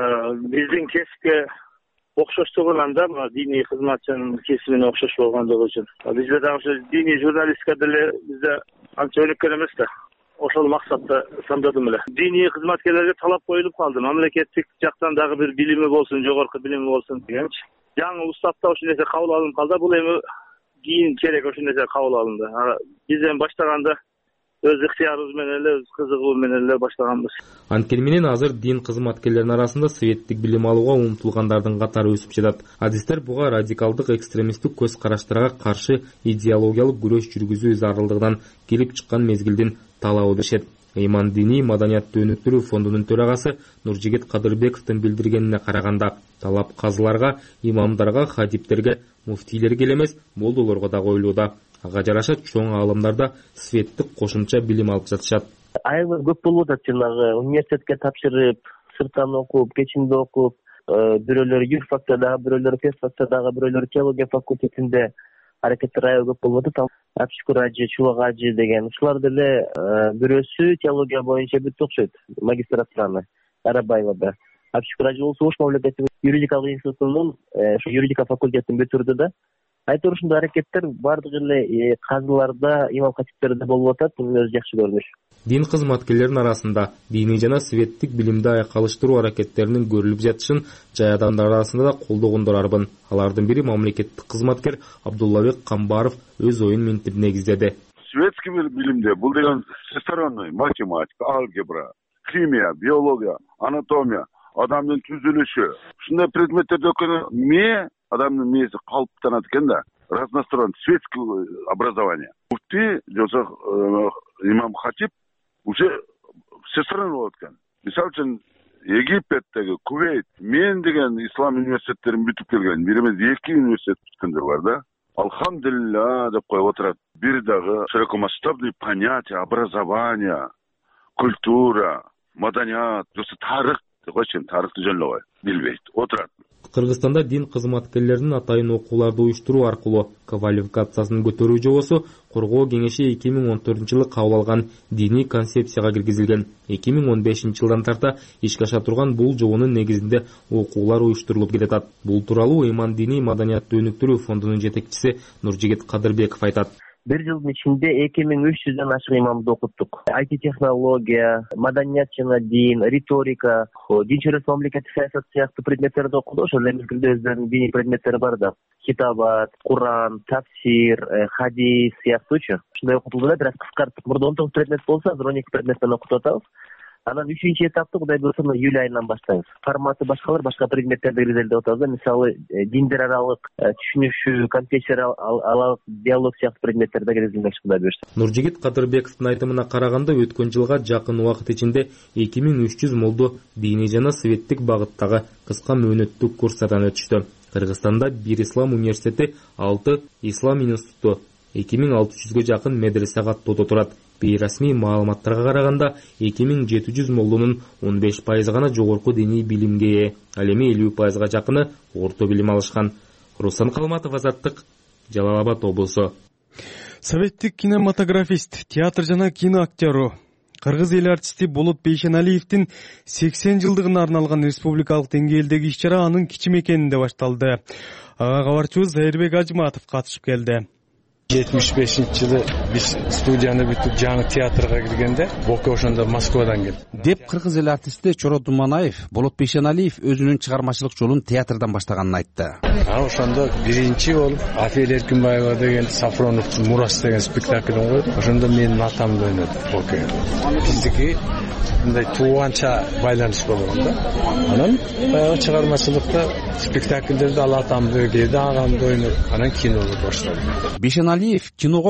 Биздин кесипке окшоштугунан да диний кызматчынын кесибине окшош болгондугу үчүн. Бизде дагы ошо диний журналистика деле бизде анча өнүккөн эмес да. Ошол максатта самдадым эле. Диний кызматкерлерге талап коюлуп калды. Мамлекеттик жактан дагы бир билими болсун, жогорку билими болсун дегенчи. Жаңы уставда ошол нерсе кабыл алынып калды. Бул эми кийин керек ошол нерсе кабыл алынды. Биз эми баштаганда өз ыктыярыбыз менен эле, өз кызыгуу менен эле баштаганбыз. Анткени менен азыр дин кызматкерлеринин арасында светтик билим алууга умтулгандардын катары өсүп жатат. Адистер буга радикалдык экстремисттик көз караштарга каршы идеологиялык күрөш жүргүзүү зарылдыгынан келип чыккан мезгилдин талабы дешет. Ыйман диний маданиятты өнүктүрүү фондунун төрагасы Нуржигит Кадырбековдун билдиргенине караганда, талап казыларга, имамдарга, хатиптерге, муфтийлерге элемес, молдолорго да коюлууда. Ага жараша чоң аалымдар да светтик кошумча билим алып жатышат. Аябай көп болуп атат, жанагы университетке тапшырып, сырттан окуп, кечинде окуп, бирөөлөр юрфакта дагы, бирөөлөр физфакта дагы, бирөөлөр теология факультетинде аракеттер аябай көп болуп атат. Абшүкүр ажы, Чулак ажы деген ушулар деле бирөөсү теология боюнча бүтүп окшойт, магистратураны Арабаевада. Абшүкүр ажы болсо Ош мамлекеттик юридикалык институтунун юридика факультетин бүтүрдү да. Айтор ушундай аракеттер бардык эле казыларда, имам хатиптерде болуп атат, бул өзү жакшы көрүнүш. Дин кызматкерлеринин арасында диний жана светтик билимди айкалыштыруу аракеттеринин көрүлүп жатышын жай адамдар арасында да колдогондор арбын. Алардын бири мамлекеттик кызматкер Абдуллабек Камбаров өз оюн мынтип негиздеди. Светский билимде бул деген всесторонний математика, алгебра, химия, биология, анатомия, адамдын түзүлүшү. Ушундай предметтерди окуганда адамдын мээси калыптанат экен да. Разносторонний светское образование. Муфти жолсо имам хатип уже всесторонний болот экен. Мисалы үчүн Египеттеги, Кувейт, мен деген ислам университеттерин бүтүп келген, бир эмес 2 университет бүткөндөр бар да. Алхамдулилля деп коюп отурат. Бир дагы широкомасштабный понятие образования, культура, маданият, жосо тарых деп койчу, тарыхты жөнлөбөй билбейт, отурат. Кыргызстанда дин кызматкерлеринин атайын окууларды уюштуруу аркылуу квалификациясын көтөрүү жобосу Коргоо кеңеши 2014-жылы кабыл алган диний концепцияга киргизилген. 2015 жылдан тарта ишке аша турган бул жобонун негизинде окуулар уюштурулуп келатат. Бул тууралуу Ыйман диний маданиятты өнүктүрүү фондунун жетекчиси Нуржигит Кадырбеков айтат. Бир жылдын ичинде 2300дөн ашык имамды окуттук. IT-технология, маданият жана дин, риторика, дин чөйрөсү мамлекеттик саясат сыяктуу предметтерди окуду. Ошол мезгилде өздөрүнүн диний предметтери бар да. Китабат, Куран, тафсир, хадис сыяктуучу. Ушундай окутулду да, бирок кыскартып. Мурда 19 предмет болсо, азыр 12 предметтен окутуп атабыз. Анан 3-этапты кудай буюрса июль айынан баштайбыз. Форматы башкалар, башка предметтерди киргизели деп атабыз. Мисалы диндер аралык түшүнүшүү, конфессиялык диалог сыяктуу предметтерде киргизилмекчи кудай буюрса. Нуржигит Кадырбековдун айтымына караганда өткөн жылга жакын убакыт ичинде 2300 молду диний жана светтик багыттагы кыска мөөнөттүк курстардан өтүштү. Кыргызстанда 1 ислам университети, 6 ислам институту, 2600ге жакын медресе каттоодо турат. Бейрасмий маалыматтарга караганда 2700 молдунун 15% гана жогорку диний билимге ээ, ал эми 50% жакыны орто билим алышкан. Руслан Калматов, Азаттык, Жалал Абад облусу. Советтик кинематографист, театр жана кино актеру, кыргыз эл артисти Болот Бейшеналиевдин 80 жылдыгына арналган республикалык деңгээлдеги иш-чара анын кичи мекенинде башталды. Ага кабарчыбыз Зайырбек Ажматов катышып келди. 75-жылы биз студияны бүтүп жаңы театрга киргенде Боке ошондо Москвадан келди. Деп кыргыз эл артисти Чоро Думанаев Болот Бейшеналиев өзүнүн чыгармачылык жолун театрдан баштаганын айтты. Ошондо биринчи болуп Афель Эркинбаева деген Сафроновдун Мурас деген спектаклин койду. Ошондо менин атамды ойноту Боке. Биздики мындай тууганча байланыш болгон да. Анан баягы чыгармачылыкта спектакльдерди ал атамды, кээде агамды ойнотуп, анан кинону баштады. Бейшеналиев киного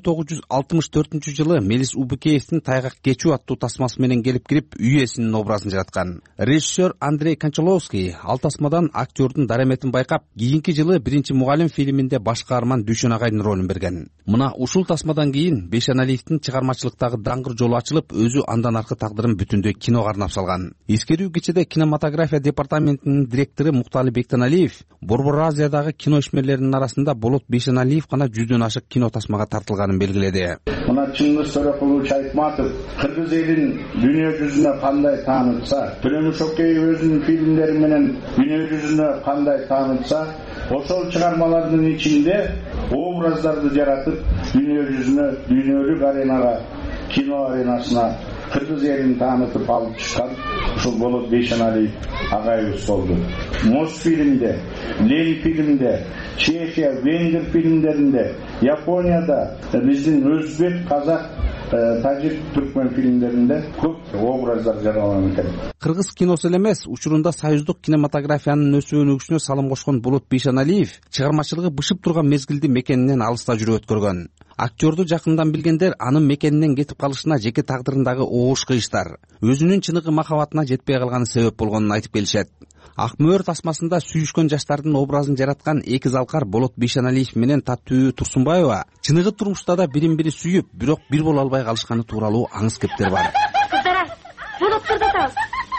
1964-жылы Мелис Убыкеевдин Тайгак кечүү аттуу тасмасы менен келип кирип, үй ээсинин образын жараткан. Режиссер Андрей Кончаловский ал тасмадан актердун дараметин байкап, кийинки жылы Биринчи мугалим фильминде баш каарман Дүйшөн агайдын ролун берген. Мына ушул тасмадан кийин Бейшеналиевдин чыгармачылыктагы даңгыр жолу ачылып, өзү андан аркы тагдырын бүтүндөй киного арнап салган. Эскерүү кечеде кинематография департаментинин директору Муктали Бектеналиев Борбор Азиядагы кино ишмерлеринин арасында Болот Бейшеналиев гана 100дөн ашык кино тасмага тартылганын белгиледи. Мына Чыңгыз Төрөкулович Айтматов кыргыз элин дүйнө жүзүнө кандай таанытса, Төлөмүш Океев өзүнүн фильмдери менен дүйнө жүзүнө кандай таанытса, ошол чыгармалардын ичинде образдарды жаратып, дүйнө жүзүнө, дүйнөлүк аренага, кино аренасына кыргыз элин таанытып алып чыккан ушул Болот Бейшеналиев агайыбыз болду. Мосфильмде, Лен фильмде, Чехия, Венгер фильмдеринде, Японияда, биздин өзбек, казак, тажик, түркмен фильмдеринде көп образдар жаралган экен. Кыргыз киносу эле эмес, учурунда союздук кинематографиянын өсүү өнүгүшүнө салым кошкон Болот Бейшеналиев чыгармачылыгы бышып турган мезгилди мекенинен алыста жүрүп өткөргөн. Актерду жакындан билгендер анын мекенинен кетип калышына жеке тагдырындагы оош кыйыштар, өзүнүн чыныгы махабатына жетпей калганы себеп болгонун айтып келишет. Ак мөөр тасмасында сүйүшкөн жаштардын образын жараткан эки залкар Болот Бейшеналиев менен Таттуу Турсунбаева чыныгы турмушта да бирин-бири сүйүп, бирок бир боло албай калышканы тууралуу аңыз кептер бар. Кыздар, болоттурду атабыз.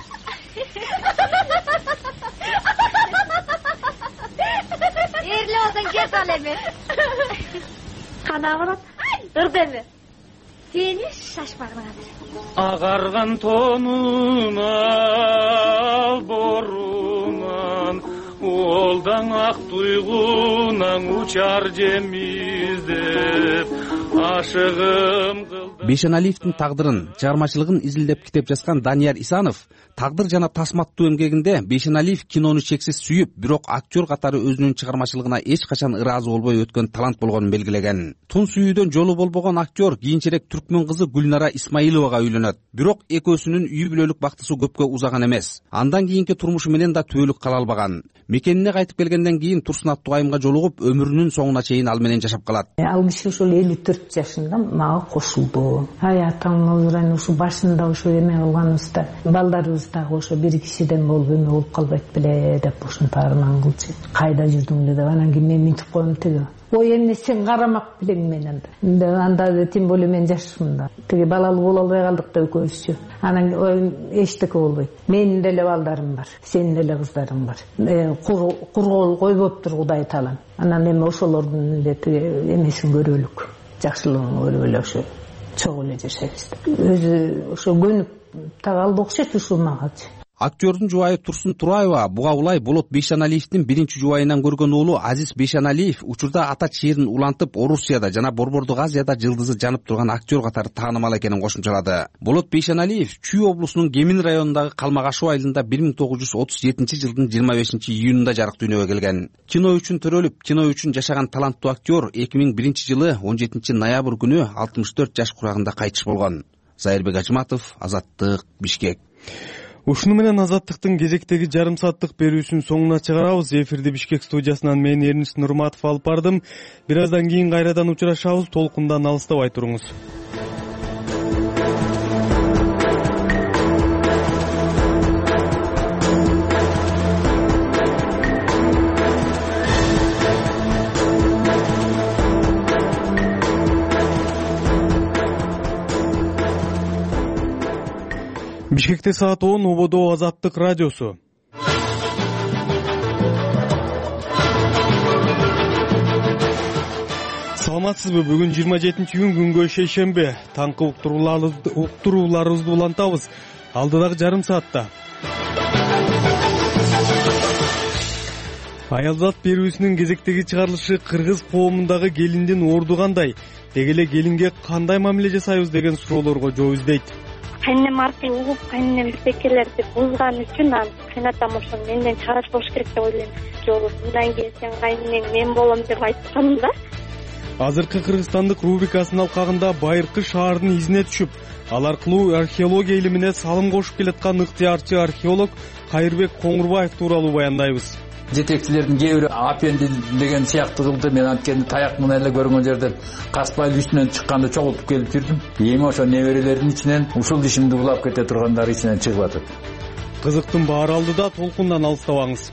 Эрле болсоң кет ал эми. Кана болот? Ырды эми. Сени шашпагына. Агарган тонун алборунан, олдаң ак туйгунан учар жемиздеп, ашыгым кылды. Бейшеналиевдин тагдырын, чыгармачылыгын изилдеп китеп жазган Данияр Исанов тагдыр жана тасматтуу эмгегинде Бейшеналиев кинону чексиз сүйүп, бирок актер катары өзүнүн чыгармачылыгына эч качан ыраазы болбой өткөн талант болгонун белгилеген. Тун сүйүүдөн жолу болбогон актер кийинчерээк түркмөн кызы Гүлнара Исмаиловага үйлөнөт. Бирок экөөсүнүн үй бүлөлүк бактысы көпкө узаган эмес. Андан кийинки турмушу менен да түбөлүк кала албаган. Мекенине кайтып келгенден кийин Турсун аттуу айымга жолугуп, өмүрүнүн соңуна чейин ал менен жашап калат. Ал киши ошол 54 жашында мага кошулду. Ай атаңыз ушу башында ошо эме кылганыбызда, балдарыбыз дагы ошо бир кишиден болуп эме болуп калбайт беле деп ушинтип арман кылчу. Кайда жүрдүң эле деп анан кийин мен мынтип коем тиги. Ой эмне сен карамак белең менен. Анда тем более мен жашмында. Тиги балалуу боло албай калдык да экөөбүзчү. Анан эчтеке болбойт. Менин деле балдарым бар, сенин деле кыздарың бар. Кургол койбоптур Кудай таалам. Анан эми ошолордун эле тиги эмесин көрөлүк. Жакшылыгын көрүп эле ошо чогуу эле жашайбыз. Өзү ошо көнүп тагалды окшойт ушул магачы. Актердун жубайы Турсун Тураева буга улай Болот Бейшеналиевдин биринчи жубайынан көргөн уулу Азиз Бейшеналиев учурда ата чээрин улантып Орусияда жана Борбордук Азияда жылдызы жанып турган актер катары таанымал экенин кошумчалады. Болот Бейшеналиев Чүй облусунун Кемин районундагы Калмагашуу айылында 1937-жылдын 25-июнунда жарык дүйнөгө келген. Кино үчүн төрөлүп, кино үчүн жашаган таланттуу актер 2001-жылы 17-ноябрь күнү 64 жаш курагында кайтыш болгон. Зайырбек Ажыматов, Азаттык, Бишкек. Ушуну менен Азаттыктын кезектеги жарым сааттык берүүсүн соңуна чыгарабыз. Эфирди Бишкек студиясынан мен Эрнис Нурматов алып бардым. Бир аздан кийин кайрадан учурашабыз. Толкундан алыстабай туруңуз. Бишкекте саат 10, ободо Азаттык радиосу. Саламатсызбы? Бүгүн 27-күн күнгө шейшембе. Таңкы уктурууларыбызды улантабыз. Алдыдагы жарым саатта. Аялзат берүүсүнүн кезектеги чыгарылышы кыргыз коомундагы келиндин орду кандай? Деги эле келинге кандай мамиле жасайбыз деген суроолорго жооп издейт. Кайнем аркылуу угуп, кайнем бирдекелерди бузган үчүн кайнатам ошону менден чыгарып болуш керек деп ойлойм. Жолу мындан кийин сен кайнең мен болом деп айткам да. Азыркы кыргызстандык рубрикасынын алкагында Байыркы шаарынын изине түшүп, ал аркылуу археология илимине салым кошуп келаткан ыктыярчы археолог Кайырбек Коңурбаев тууралуу баяндайбыз. Жетекчилердин кээ бири апенди деген сыяктуу кылды. Мен анткени таяк менен эле көргөн жерден Каспай үстүнөн чыкканды чогултуп келип жүрдүм. Эми ошо неберелердин ичинен ушул ишимди улап кете тургандар ичинен чыгып атат. Кызыктын баары алдыда, толкундан алыстабаңыз.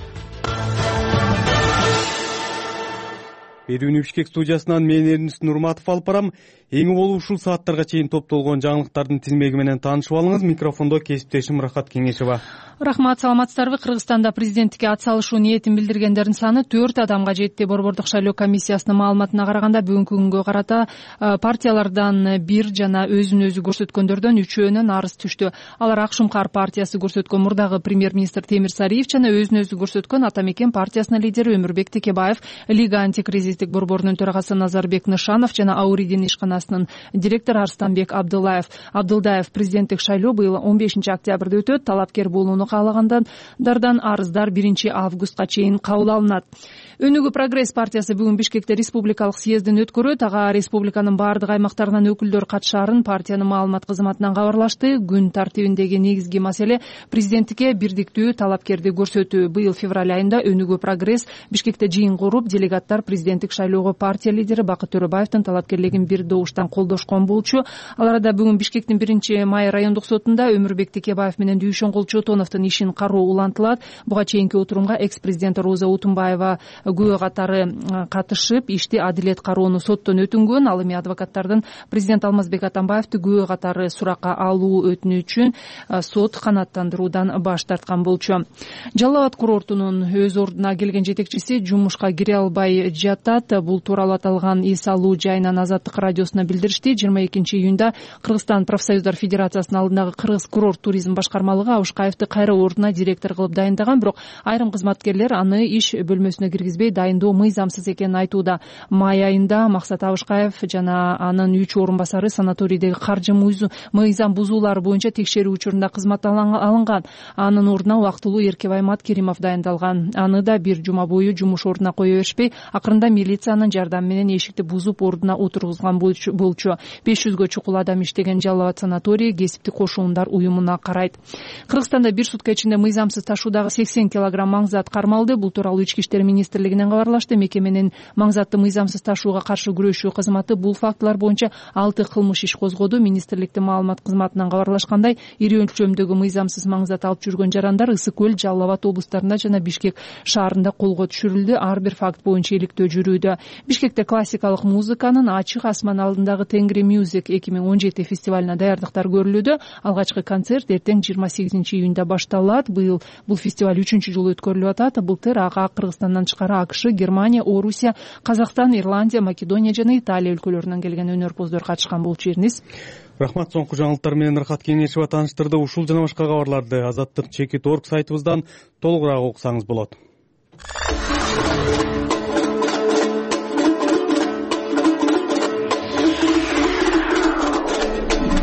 Берүүнү Бишкек студиясынан мен Эрнис Нурматов алып барам. Эң болуу ушул сааттарга чейин топтолгон жаңылыктардын тизмеги менен таанышып алыңыз. Микрофондо кесиптешим Рахат Кеңешева. Рахмат, саламатсыздарбы? Кыргызстанда президенттикке ат салышуу ниетин билдиргендердин саны 4 адамга жетти. Борбордук шайлоо комиссиясынын маалыматына караганда бүгүнкү күнгө карата партиялардан 1 жана өзүн өзү көрсөткөндөрдөн 3өөнөн арыз түштү. Алар Ак Шумкар партиясы көрсөткөн мурдагы премьер-министр Темир Сариев жана өзүн өзү көрсөткөн Ата Мекен партиясынын лидери Өмүрбек Текебаев, Лига антикризистик борборунун төрагасы Назарбек Нышанов жана Ауридин ишканасынын директору Арстанбек Абдылдаев. Президенттик шайлоо быйыл 15 октябрда өтөт. Талапкер болууну каалагандардан арыздар 1 августка чейин кабыл алынат. Өнүгүү прогресс партиясы бүгүн Бишкекте республикалык съездин өткөрөт. Ага республиканын баардык аймактарынан өкүлдөр катышаарын партиянын маалымат кызматынан кабарлашты. Күн тартибиндеги негизги маселе президенттикке бирдиктүү талапкерди көрсөтүү. Быйыл февраль айында Өнүгүү прогресс Бишкекте жыйын куруп, делегаттар президенттик шайлоого партия лидери Бакыт Төрөбаевдин талапкерлигин бир добуштан колдошкон болчу. Аларда бүгүн Бишкектин 1-май райондук сотунда Өмүрбек Текебаев менен Дүйшөнгул Чотоновдун ишин кароо улантылат. Буга чейинки отурумга экс-президент Роза Утунбаева күбө катары катышып, ишти адилет кароону соттон өтүнгөн. Ал эми адвокаттардын президент Алмазбек Атамбаевди күбө катары суракка алуу өтүнүчүн сот канааттандыруудан баш тарткан болчу. Жалал Абад курортунун өз ордуна келген жетекчиси жумушка кире албай жатат. Бул тууралуу аталган эс алуу жайынан Азаттык радиосуна билдиришти. 22 июнда Кыргызстан профсоюздар федерациясынын алдындагы Кыргыз курорт туризм башкармалыгы Абышкаевди кайра ордуна директор кылып дайындаган, бирок айрым кызматкерлер аны иш бөлмөсүнө киргизбей дайындоо мыйзамсыз экенин айтууда. Май айында Максат Абышкаев жана анын 3 орун басары санаторийдеги каржы мыйзам бузуулары боюнча текшерүү учурунда кызматтан алынган. Анын ордуна убактылуу Эркебай Маткеримов дайындалган. Аны да 1 жума бою жумуш ордуна кое беришпей, акырында милициянын жардамы менен эшикти бузуп ордуна отургузган болчу. 500гө чукул адам иштеген Жалал Абад санаторийи кесиптик кошуундар уюмуна карайт. Кыргызстанда бир сутка ичинде мыйзамсыз ташуудагы 80 килограмм маңзат кармалды. Бул тууралуу Ички иштер министрлигинен кабарлашты. Мекеменин маңзатты мыйзамсыз ташууга каршы күрөшүү кызматы бул фактылар боюнча 6 кылмыш иш козгоду. Министрликтин маалымат кызматынан кабарлашкандай, ири өлчөмдөгү мыйзамсыз маңзат алып жүргөн жарандар Ысык көл, Жалал Абад облустарында жана Бишкек шаарында колго түшүрүлдү. Ар бир факт боюнча иликтөө жүрүүдө. Бишкекте классикалык музыканын Ачык асман алдындагы Тенгри Music 2017 фестивалына даярдыктар көрүлүүдө. Алгачкы концерт эртең 28 июнда башталат. Быйыл бул фестиваль 3-жолу өткөрүлүп атат. Былтыр ага Кыргызстандан тышкары АКШ, Германия, Орусия, Казакстан, Ирландия, Македония жана Италия өлкөлөрүнөн келген өнөрпоздор катышкан болчу. Эрнис. Рахмат, соңку жаңылыктар менен Рахат Кеңешева тааныштырды. Ушул жана башка кабарларды Азаттык.org сайтыбыздан толугураак окусаңыз болот.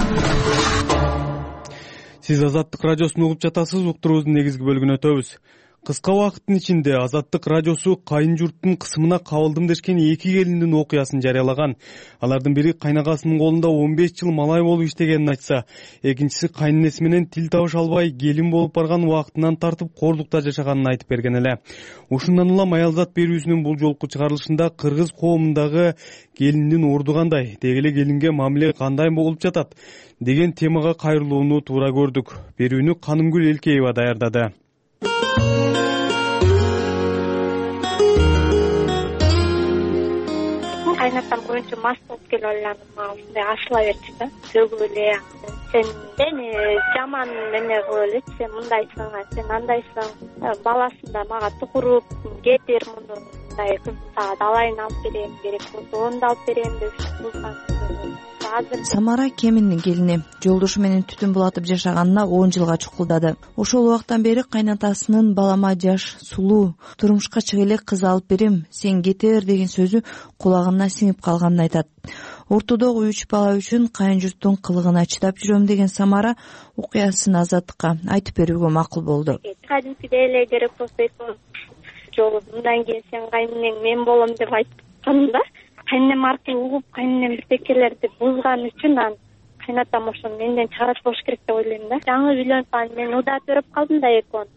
Сиз Азаттык радиосун угуп жатасыз. Уктуруубуздун негизги бөлүгүнө өтөбүз. Кыска убакыттын ичинде Азаттык радиосу кайын журттун кысымына кабылдым дешкен 2 келиндин окуясын жарыялаган. Алардын бири кайнагасынын колунда 15 жыл малай болуп иштегенин айтса, экинчиси кайненеси менен тил табыша албай келин болуп барган убактынан тартып корлукта жашаганын айтып берген эле. Ушундан улам аялзат берүүсүнүн бул жолку чыгарылышында кыргыз коомундагы келиндин орду кандай, деги эле келинге мамиле кандай болуп жатат деген темага кайрылууну туура көрдүк. Берүүнү Канымгүл Элкеева даярдады. Кайнатам көбүнчө мас болуп келип алам, ушундай ашыла берчү да. Сөгүп эле, сен мени жаман эме кылып эле, сен мындайсың, сен андайсың. Баласын да мага тукуруп, кетир муну мындай кызга далайын алып берем, керек болсо onu да алып берем деп Самара Кеминдин келини жолдошу менен түтүн булатып жашаганына 10 жылга чукулдады. Ошол убактан бери кайнатасынын балама жаш, сулуу, турмушка чыга эле кыз алып берем, сен кетер деген сөзү кулагына сиңип калганын айтат. Ортодогу 3 бала үчүн кайын журттун кылыгына чыдап жүрөм деген Самара окуясын Азаттыкка айтып берүүгө макул болду. Кадимкидей эле керек болсо жолу мындан кийин сен кайненең мен болом деп айтканда, кайненем аркылуу угуп, кайненем бирдекелерди бузган үчүн анан кайнатам ошону менден чыгарып болуш керек деп ойлойм да. Жаңы үйлөнүп анан мен удаа төрөп калдым да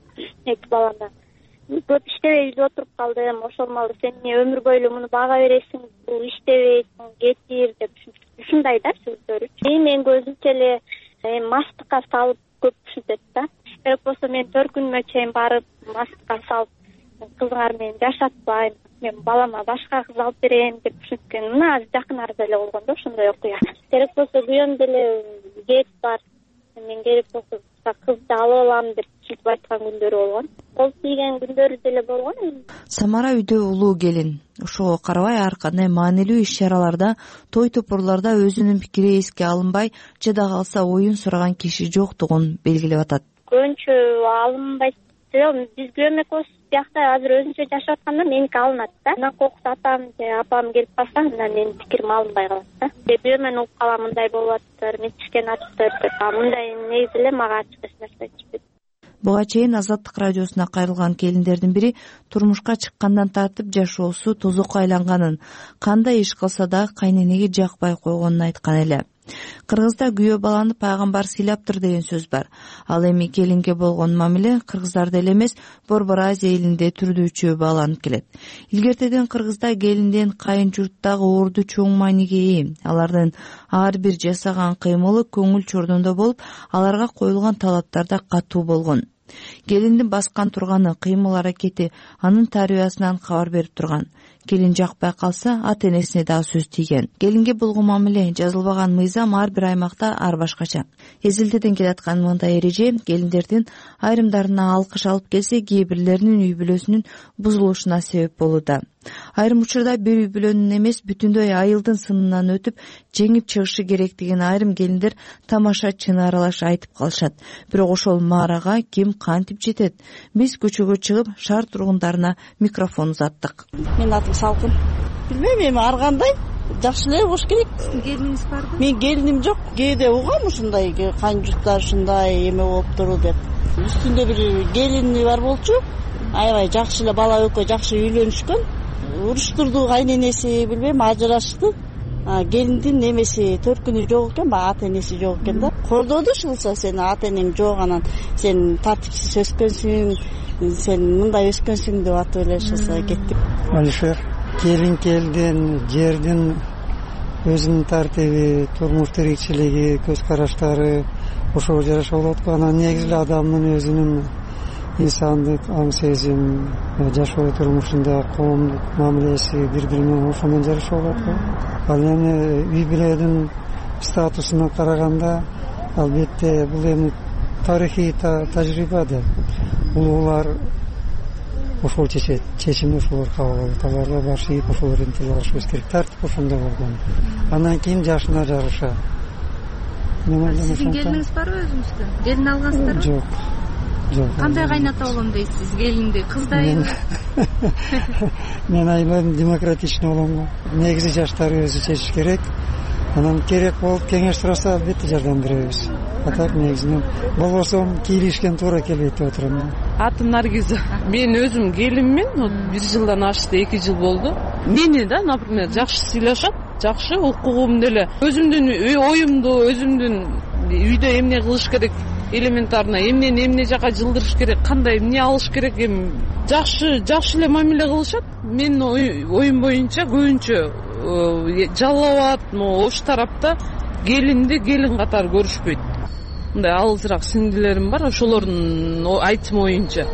эки баланы. Көп иштебей үйдө отуруп калдым. Ошол маалда сен эмне өмүр бою муну бага бересиң, бул иштебейт, кетир деп ушундай да сөздөрү. Мен көзүмчө эле мастыкка салып көп ушинтет да. Керек болсо мен 4 күнмө чейин барып мастыкка салып кызыңар менен жашатпайм, мен балама башка кыз алып берем деп ушинткен. Мына жакын арада эле болгон да ошондой окуя. Керек болсо күйөөм деле кет бар, мен керек болсо кызды алып алам деп ушинтип айткан күндөрү болгон. Кол тийген күндөрү деле болгон. Самара үйдө улуу келин. Ошого карабай ар кандай маанилүү иш-чараларда, той топурларда өзүнүн пикири эске алынбай, жада калса оюн сураган киши жоктугун белгилеп атат. Көбүнчө алынбайт. Биз күйөөм экөөбүз биякта азыр өзүнчө жашап атканда меники алынат да. Анан кокус атам же апам келип калса, анда менин пикирим алынбай калат да. Күйөөм менен угуп калам, мындай болуп атыптыр, мичкен атыптыр деп. Мындай негизи эле мага ачык эч нерсе айтышпайт. Буга чейин Азаттык радиосуна кайрылган келиндердин бири турмушка чыккандан тартып жашоосу тозокко айланганын, кандай иш кылса да кайненеге жакпай койгонун айткан эле. Кыргызда күйөө баланы пайгамбар сыйлаптыр деген сөз бар. Ал эми келинге болгон мамиле кыргыздарда эле эмес, Борбор Азия элинде түрдүүчү бааланып келет. Илгертеден Кыргызда келинден кайын журттагы орду чоң мааниге ээ. Алардын ар бир жасаган кыймылы көңүл чордондо болуп, аларга коюлган талаптар да катуу болгон. Келиндин баскан турганы, кыймыл аракети анын тарбиясынан кабар берип турган. Келин жакпай калса, ата энесине дагы сөз тийген. Келинге болгон мамиле, жазылбаган мыйзам ар бир аймакта ар башкача. Эзилдеден келаткан мындай эреже келиндердин айрымдарына алкыш алып келсе, кээ бирлеринин үй бүлөсүнүн бузулушуна себеп болууда. Айрым учурда бир үй бүлөнүн эмес, бүтүндөй айылдын сынынан өтүп жеңип чыгышы керек деген айрым келиндер тамаша чын аралаш айтып калышат. Бирок ошол маарага ким кантип жетет? Биз көчөгө чыгып, шаар тургундарына микрофон узаттык. Мен атым Салкын. Билбейм, эми ар кандай жакшы эле болуш керек. Келиниңиз барбы? Мен келиним жок. Кээде угам ушундай кайын журттар ушундай эме болуп туру деп. Үстүндө бир келини бар болчу. Аябай жакшы эле бала экөө жакшы үйлөнүшкөн. Уруштурду кайненеси, билбейм, ажырашты. Келиндин эмеси 4 күнү жок экен, ата энеси жок экен да. Кордоду ушулса сени ата энең жок, анан сен тартипсиз өскөнсүң, сен мындай өскөнсүң деп атып эле ушулса кеттик. Алишер, келин келдин, жердин өзүнүн тартиби, турмуш тиричилиги, көз караштары ошого жараша болот го. Анан негизи эле адамдын өзүнүн инсандык аң сезим, жашоо турмушунда коомдук мамилеси бири-бирине ошондон жараша болот го. Ал эми үй бүлөнүн статусуна караганда, албетте бул эми тарыхый тажрыйба да. Улуулар ошол чечимди ошолор кабыл алат. Аларга баш ийип ошолор интилип алышыбыз керек. Тартип ошондой болгон. Андан кийин жашына жараша. Сиздин келиниңиз барбы өзүңүздө? Келин алгансыздарбы? Жок. Кандай кайната болом дейсиз? Келинди кыздайбы? Мен ойлойм, демократичный болом го. Негизи жаштар өзү чечиш керек. Анан керек болуп кеңеш сураса, албетте жардам беребиз. А так негизинен болбосом кийлишкен туура келбейт деп отурам. Атым Наргиза. Мен өзүм келинмин, 1 жылдан ашты, 2 жыл болду. Мени да, например, жакшы сыйлашат, жакшы укугум деле. Өзүмдүн оюмду, өзүмдүн үйдө эмне кылыш керек, элементарно эмне жака жылдырыш керек, кандай эмне алыш керек, эми жакшы эле мамиле кылышат. Менин оюм боюнча көбүнчө жалал абад, ош тарапта келинди келин катары көрүшпөйт. Мындай алысыраак сиңдилерим бар, ошолордун айтымы боюнча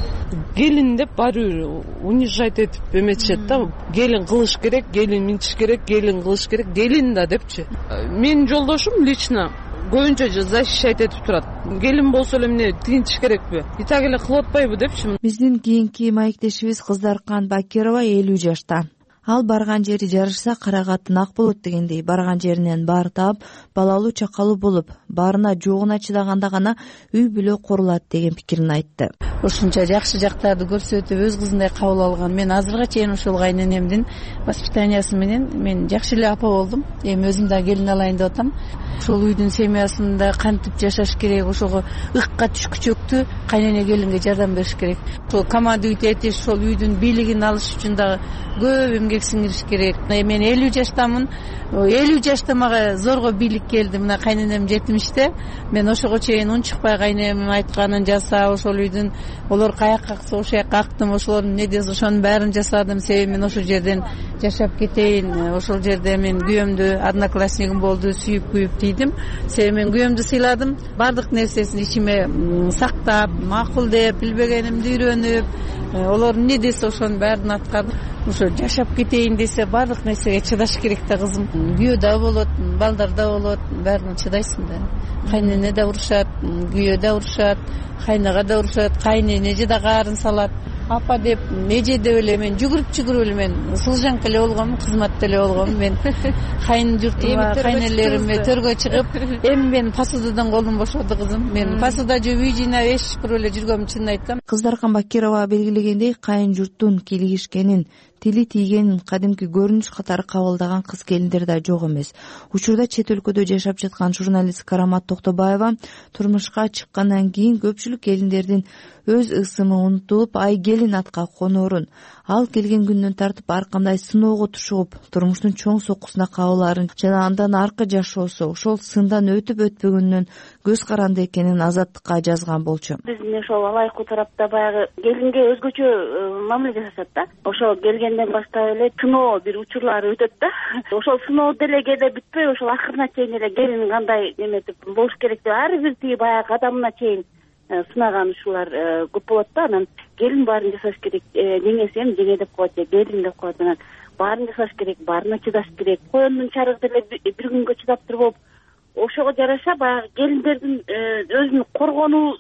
келин деп баары бир унижать этип эметишет да. Келин кылыш керек, келин минтиш керек, келин кылыш керек, келин да депчи. Менин жолдошум лично көбүнчө защищать этип турат. Келин болсо эле эмне тигинтиш керекпи? И так эле кылып атпайбы депчи. Биздин кийинки маектешибиз Кыздаркан Бакирова 50 жашта. Ал барган жери жарышса карагатын ак болот дегендей, барган жеринен баар таап, балалуу чакалуу болуп, баарына жогуна чыдаганда гана үй бүлө курулат деген пикирин айтты. Ушунча жакшы жактарды көрсөтүп, өз кызындай кабыл алган. Мен азырга чейин ушул кайненемдин воспитаниясы менен мен жакшы эле апа болдум. Эми өзүм да келин алайын деп атам. Ушул үйдүн семьясында кантип жашаш керек, ошого ыкка түшкүчөктү кайнене келинге жардам бериш керек. Ошол командовать этиш, ошол үйдүн бийлигин алыш үчүн дагы көп эмгек сиңириш керек. Мен 50 жаштамын. 50 жашта мага зорго бийлик келди. Мына кайненем 70те. Мен ошого чейин унчукпай кайненем айтканын жасап, ошол үйдүн олор каякка акса ошол жака актым, ошолордун эмне десе ошонун баарын жасадым. Себеби мен ошол жерден жашап кетейин. Ошол жерде мен күйөөмдү, одноклассниким болду, сүйүп күйүп тийдим. Себеби мен күйөөмдү сыйладым. Бардык нерсесин ичиме сактап, макул деп, билбегенимди үйрөнүп, олор эмне десе ошонун баарын аткардым. Ошо жашап кетейин десе бардык нерсеге чыдаш керек да кызым. Күйөө да болот, балдар да болот, баарына чыдайсың да. Кайнене да урушат, күйөө да урушат, кайнага да урушат, кайнене да каарын салат. Апа деп, эже деп эле мен жүгүрүп эле мен служанка эле болгом, кызмат эле болгом. Мен кайын журтума, кайнелериме төргө чыгып, эми мен посудадан колум бошоду кызым. Мен посуда жууп, үй жыйнап, эш чыпырып эле жүргөм, чынын айтсам. Кыздаркан Бакирова белгилегендей, кайын журттун кийлигишкенин, тили тийгенин кадимки көрүнүш катары кабылдаган кыз келиндер да жок эмес. Учурда чет өлкөдө жашап жаткан журналист Карамат Токтобаева турмушка чыккандан кийин көпчүлүк келиндердин өз ысымы унутулуп, ай келин атка коноорун, ал келген күндөн тартып ар кандай сыноого тушугуп, турмуштун чоң соккусуна кабылаарын жана андан аркы жашоосу ошол сындан өтүп өтпөгөнүнөн көз каранды экенин Азаттыкка жазган болчу. Биздин ошол алайкы тарапта баягы келинге өзгөчө мамиле жасашат да. Ошол келгенден баштап эле сыноо бир учурлары өтөт да. Ошол сыноо деле кээде бүтпөй, ошол акырына чейин эле келин кандай эметип болуш керек деп ар бир тиги баягы адамына чейин сынаган ушулар көп болот да. Анан келин баарын жасаш керек, жеңеси эми жеңе деп коет, келин деп коет. Анан баарын жасаш керек, баарына чыдаш керек. Коендун чарыгы деле бир күнгө чыдап туруп, ошого жараша баягы келиндердин өзүн коргонуу,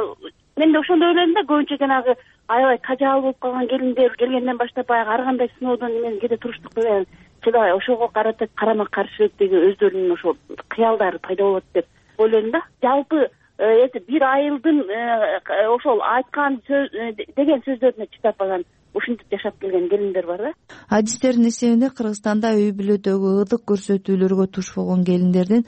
мен да ошондой ойлойм да. Көбүнчө жанагы аябай тажал болуп калган келиндер келгенден баштап баягы ар кандай сыноодон мен кээде туруштук менен чыдабай ошого карата карама каршылыктагы өздөрүнүн ошол кыялдары пайда болот деп ойлойм да. Жалпы бир айылдын ошол айткан сөз деген сөздөрүнө чыдап ушинтип жашап келген келиндер бар да. Адистердин эсебинде Кыргызстанда үй бүлөдөгү ылдык көрсөтүүлөргө туш болгон келиндердин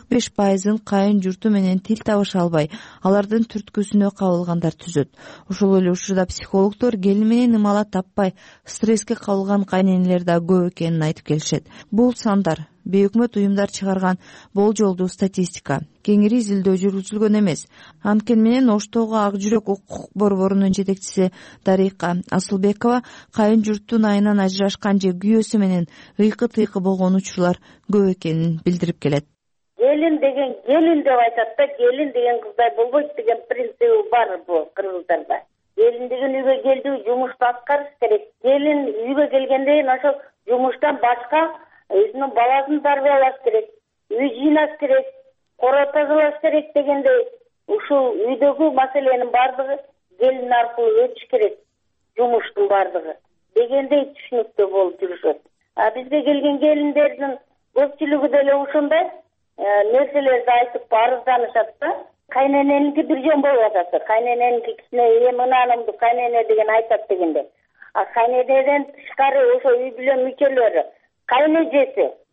45%-ын кайын журту менен тил табыша албай, алардын түрткүсүнө кабылгандар түзөт. Ошол эле учурда психологдор келин менен ымала таппай, стресске кабылган кайненелер да көп экенин айтып келишет. Бул сандар бейөкмөт уюмдар чыгарган болжолдуу статистика. Кеңири изилдөө жүргүзүлгөн эмес. Анткени менен Оштогу Ак жүрөк укук борборунун жетекчиси Дарыйка Асылбекова кайын журттун айынан ажырашкан же күйөөсү менен ыйкы-тыйкы болгон учурлар көп экенин билдирип келет. Келин деген келин деп айтат да, келин деген кыздай болбойт деген принциби бар бул кыргыздарда. Келин деген үйгө келди, жумушту аткарыш керек. Келин үйгө келгенден ошол жумуштан башка өзүнүн баласын тарбиялаш керек, үй жыйнаш керек, коро тазалаш керек дегендей ушул үйдөгү маселенин бардыгы келин аркылуу өтүш керек, жумуштун бардыгы дегендей түшүнүктүү болуп жүрүшөт. Бизге келген келиндердин көпчүлүгү деле ошондой нерселерди айтып арызданышат да. Кайнененики бир жөн болуп атат. Кайнененикисине мынанымды кайнене деген айтат дегенде. Кайненеден тышкары ошо үй бүлө мүчөлөрү, кайнэжеси,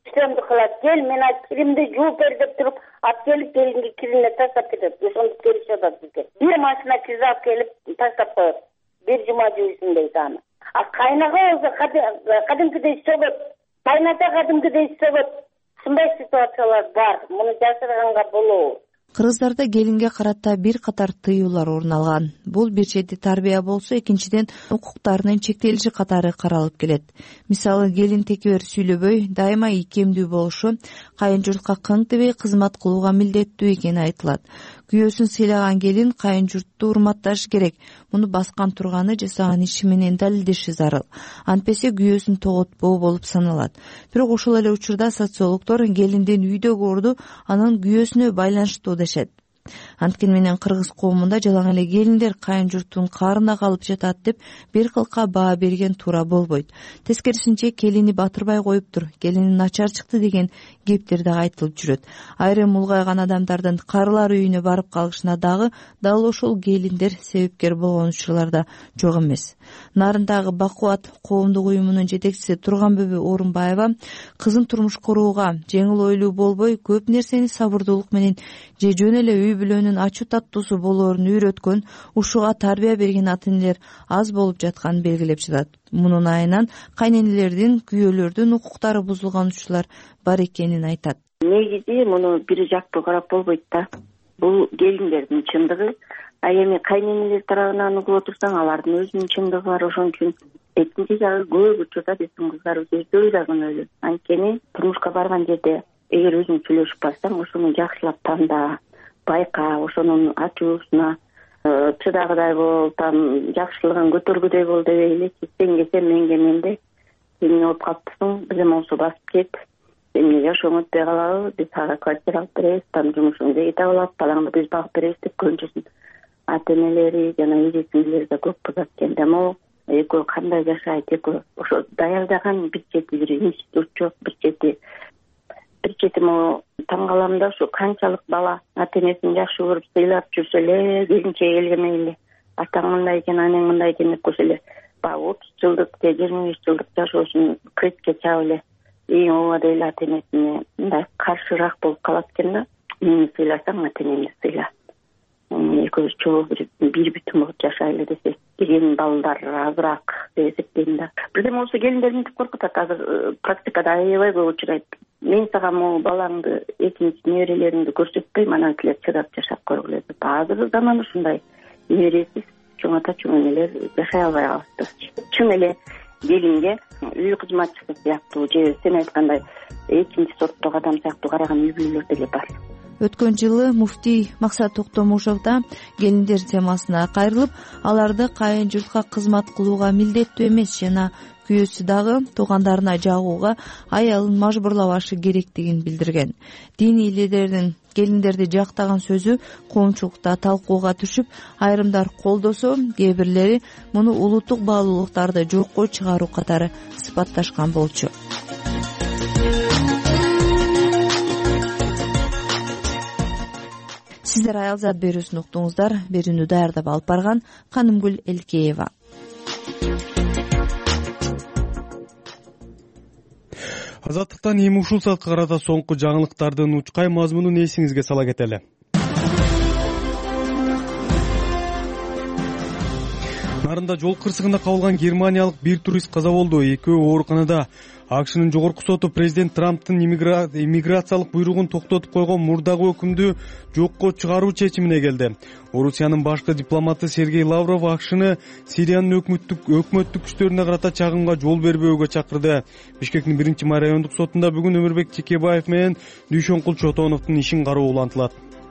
стрёмдү кылат. Кел, мен киримди жууп бер деп туруп, алып келип келинге киримине таштап кетет. Ошентип келишип атат бизге. Бир машина кирип алып келип таштап коет. Бир жума жууйсун дейт аны. Кайнага болсо кадимкидей сөгөт. Кайната кадимкидей сөгөт. Ушундай ситуациялар бар. Муну жашырганга болобу? Кыргыздарда келинге карата бир катар тыюулар орун алган. Бул бир чети тарбия болсо, экинчиден укуктарынын чектелиши катары каралып келет. Мисалы, келин текебер сүйлөбөй, дайыма ийкемдүү болушу, кайын журтка кыңтыбей кызмат кылууга милдеттүү экени айтылат. Күйөөсүн сыйлаган келин кайын журтту урматташы керек. Муну баскан турганы жасаган иши менен далилдеши зарыл. Антпесе күйөөсүн тоготпоо болуп саналат. Бирок ошол эле учурда социологдор келиндин үйдөгү орду анын күйөөсүнө байланыштуу дешет. Анткени менен кыргыз коомунда жалаң эле келиндер кайын журттун каарына калып жатат деп бир кылка баа берген туура болбойт. Тескерисинче келини батырбай коюптур, келини начар чыкты деген кептер дагы айтылып жүрөт. Айрым улгайган адамдардын карылар үйүнө барып калышына дагы дал ошол келиндер себепкер болгон учурлар да жок эмес. Нарындагы Бакубат коомдук уюмунун жетекчиси Турганбүбү Орунбаева кызын турмуш курууга жеңил ойлуу болбой, көп нерсени сабырдуулук менен же жөн эле үй бүлөнүн ачуу таттуусу болоорун үйрөткөн, ушуга тарбия берген ата-энелер аз болуп жатканын белгилеп жатат. Мунун айынан кайненелердин, күйөөлөрдүн укуктары бузулган учурлар бар экенин айтат. Негизи муну бир жактуу карап болбойт да. Бул келиндердин чындыгы. А эми кайненелер тарабынан угуп отурсаң, алардын өзүнүн чындыгы бар. Ошон үчүн экинчи жагы көп учурда биздин кыздар өздөрү да күнөөлүү. Анткени турмушка барган жерде эгер өзүң сүйлөшүп барсаң, ошону жакшылап танда, байка, ошонун ачуусуна чыдагыдай бол, там жакшылыгын көтөргүдөй бол дебей эле, сен келсең менге менде, сен эмне болуп калыптысың, биз болсо басып кет, эмне жашооң өтпөй калабы, биз ага квартира алып беребиз, там жумушуңду эйте алат, балаңды биз багып беребиз деп көңчөсүн ата-энелери жана эже-сиңдилери да көп бузат экен. Демо экөө кандай жашайт, экөө ошо даярдаган бир чети бир институт жок, бир чети могу таң калам да, ушу канчалык бала ата-энесин жакшы көрүп сыйлап жүрсө эле, келинчеге келгенде эле атаң мындай экен, анең мындай экен деп койсо эле, баягы 30 жылдык же 25 жылдык жашоосун кретке чаап эле эң ооба эле ата-энесине мындай каршыраак болуп калат экен да. Мени сыйласаң, ата-энеңди сыйла. Экөөбүз чогуу бир бүтүн болуп жашайлы десе, келин балдар азыраак деп эсептейм да. Бирдеме болсо келиндер мынтип коркутат, азыр практикада аябай көп учурайт. Мен сага могу балаңды, экинчи неберелериңди көрсөтпөйм, анан силер чыдап жашап көргүлө деп. Азыр заман ушундай. Небересиз чоң ата чоң энелер жашай албай калышты. Чын эле келинге үй кызматчысы сыяктуу же сен айткандай экинчи сорттогу адам сыяктуу караган үй бүлөлөр деле бар. Өткөн жылы муфтий Максат Токтомушов да келиндер темасына кайрылып, аларды кайын журтка кызмат кылууга милдеттүү эмес жана күйөөсү дагы туугандарына жагууга аялын мажбурлабашы керектигин билдирген. Диний лидердин келиндерди жактаган сөзү коомчулукта талкууга түшүп, айрымдар колдосо, кээ бирлери муну улуттук баалуулуктарды жокко чыгаруу катары сыпатташкан болчу. Сиздер аялзат берүүсүн уктуңуздар. Берүүнү даярдап алып барган Канымгүл Элкеева. Азаттыктан эми ушул саатка карата соңку жаңылыктардын учкай мазмунун эсиңизге сала кетели. Нарында жол кырсыгында кабылган германиялык бир турист каза болду. Экөө ооруканада. АКШнын жогорку соту президент Трамптын иммиграциялык буйругун токтотуп койгон мурдагы өкүмдү жокко чыгаруу чечимине келди. Орусиянын башкы дипломаты Сергей Лавров АКШны Сириянын өкмөттүк күчтөрүнө карата чагымга жол бербөөгө чакырды. Бишкектин 1-май райондук сотунда бүгүн Өмүрбек Чекебаев менен Дүйшөнкул Чотоновдун ишин кароо улантылат.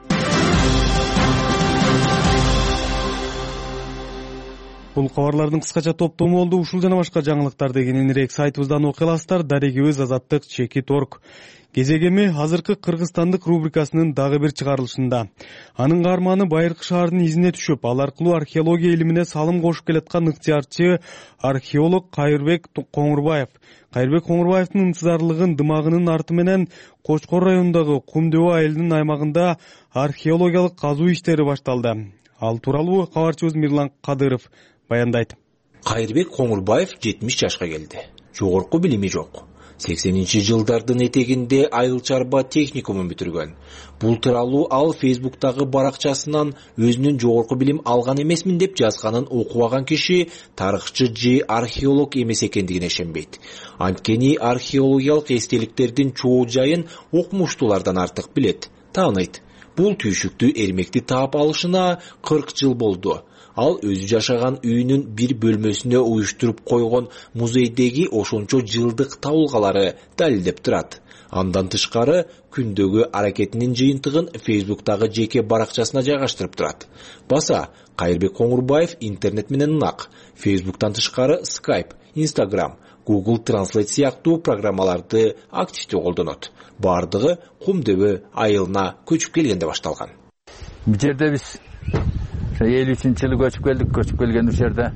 Бул кабарлардын кыскача топтому болду. Ушул жана башка жаңылыктарды кененирээк сайтыбыздан окуй аласыздар. Дарегибиз Азаттык-Чекит.org. Кезек эми азыркы Кыргызстандык рубрикасынын дагы бир чыгарылышында. Анын каарманы Байыркы шаарынын изине түшүп, ал аркылуу археология илимине салым кошуп келаткан ыктыярчы археолог Кайырбек Коңурбаев. Кайырбек Коңурбаевдин ынтызарлыгын дымагынын арты менен Кочкор районундагы Кумдөбө айылынын аймагында археологиялык казуу иштери башталды. Ал тууралуу кабарчыбыз Мирлан Кадыров баяндайт. Кайырбек Коңурбаев 70 жашка келди. Жогорку билими жок. 80-жылдардын этегинде айыл чарба техникумун бүтүргөн. Бул тууралуу ал Фейсбуктагы баракчасынан өзүнүн жогорку билим алган эмесмин деп жазганын окубаган киши тарыхчы же археолог эмес экендигине ишенбейт. Анткени археологиялык эстеликтердин чоо жайын окумуштуулардан артык билет, тааныйт. Бул түйшүктү эрмекти таап алышына 40 жыл болду. Ал өзү жашаган үйүнүн бир бөлмөсүнө уюштуруп койгон музейдеги ошончо жылдык табылгалары далилдеп турат. Андан тышкары күндөгү аракетинин жыйынтыгын Фейсбуктагы жеке баракчасына жайгаштырып турат. Баса Кайырбек Коңурбаев интернет менен ынак. Фейсбуктан тышкары Skype, Instagram, Google Translate сыяктуу программаларды активдүү колдонот. Бардыгы Кумдөбө айылына көчүп келгенде башталган. Бул жерде биз 53-жылы көчүп келген жерде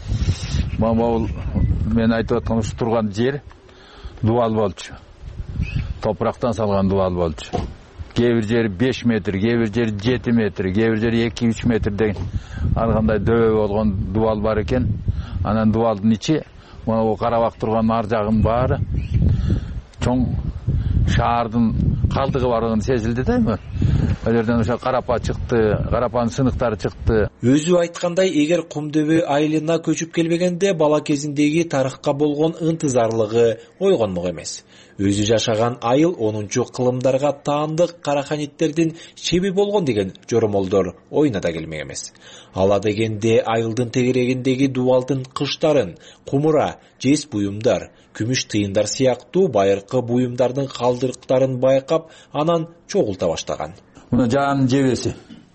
бул мен айтып аткан ушу турган жер дубал болчу. Топурактан салган дубал болчу. Кээ бир жери 5 метр, кээ бир жери 7 метр, кээ бир жери 2-3 метр деген ар кандай дөбө болгон дубал бар экен. Анан дубалдын ичи могу карабак турган ар жагын баары чоң шаардын калдыгы барлыгын сезилди да. Ал жерден ошо карапа чыкты, карапанын сыныктары чыкты. Өзү айткандай, эгер Кумдөбө айылына көчүп келбегенде бала кезиндеги тарыхка болгон ынтызарлыгы ойгонмок эмес. Өзү жашаган айыл 10-кылымдарга таандык караханиттердин чеби болгон деген жоромолдор оюна да келмек эмес. Ала дегенде айылдын тегерегиндеги дубалдын кыштарын, кумура, жез буюмдар, күмүш тыйындар сыяктуу байыркы буюмдардын калдырыктарын байкап, анан чогулта баштаган. Мына жаанын жебеси.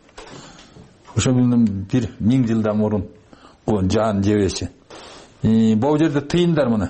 Ошо бир 1000 жылдан мурун жаанын жебеси. Бул жерде тыйындар мына.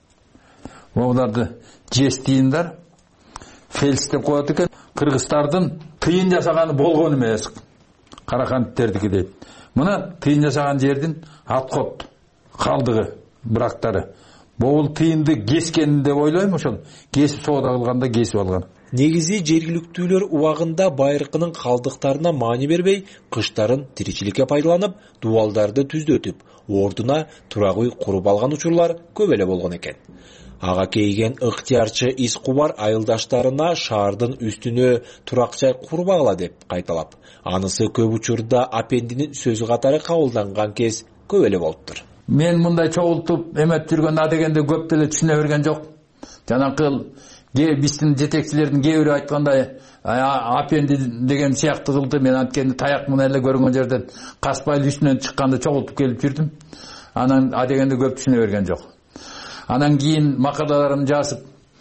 Буларды жез тыйындар фельс деп коет экен. Кыргыздардын тыйын жасаганы болгон эмес. Караханиттердики дейт. Мына тыйын жасаган жердин аткот калдыгы, бырактары. Бул тыйынды кескенин деп ойлойм, ошол кесип соода кылганда кесип алган. Негизи жергиликтүүлөр убагында байыркынын калдыктарына маани бербей, кыштарын тиричиликке пайдаланып, дубалдарды түздөтүп, ордуна турак үй куруп алган учурлар көп эле болгон экен. Ага кейген ыктыярчы Искубар айылдаштарына шаардын үстүнө турак жай курбагыла деп кайталап, анысы көп учурда апендинин сөзү катары кабылданган кез көп эле болуптур. Мен мындай чогултуп эметип жүргөн адегенде көп деле түшүнө берген жок. Жанакыл биздин жетекчилердин кээ бири айткандай апенди деген сыяктуу кылды. Мен анткени таяк менен эле көргөн жерден Каспайыл үстүнөн чыкканды чогултуп келип жүрдүм. Анан адегенде көп түшүнө берген жок. Анан кийин макалаларымды жазып,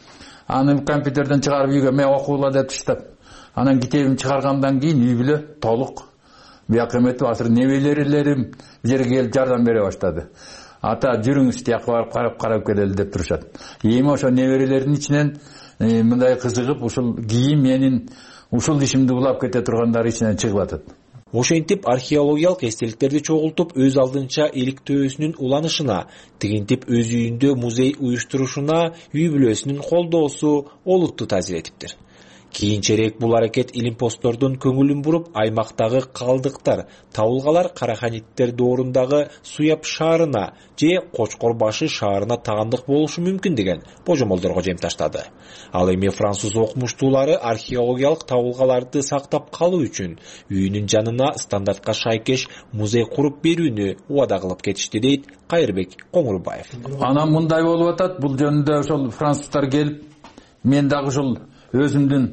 аны компьютерден чыгарып үйгө мен окугула деп таштап, анан китебимди чыгаргандан кийин үй бүлө толук бияка эметип, азыр небелерилерим жерге келип жардам бере баштады. Ата жүрүңүз тияка барып карап келели деп турушат. Эми ошо неберелердин ичинен мындай кызыгып, ушул кийин менин ушул ишимди улап кете тургандары ичинен чыгып атат. Ошентип археологиялык эстеликтерди чогултуп, өз алдынча иликтөөсүнүн уланышына, тигинтип өз үйүндө музей уюштурушуна үй бүлөсүнүн колдоосу олуттуу таасир этиптир. Кийинчерээк бул аракет илимпоздордун көңүлүн буруп, аймактагы калдыктар, табылгалар Караханиттер доорундагы Суяб шаарына же Кочкор башы шаарына таандык болушу мүмкүн деген божомолдорго жем таштады. Ал эми француз окумуштуулары археологиялык табылгаларды сактап калуу үчүн үйүнүн жанына стандартка шайкеш музей куруп берүүнү убада кылып кетишти, дейт Кайырбек Коңурбаев. Анан мындай болуп атат, бул жөнүндө ошол француздар келип, мен дагы ушул өзүмдүн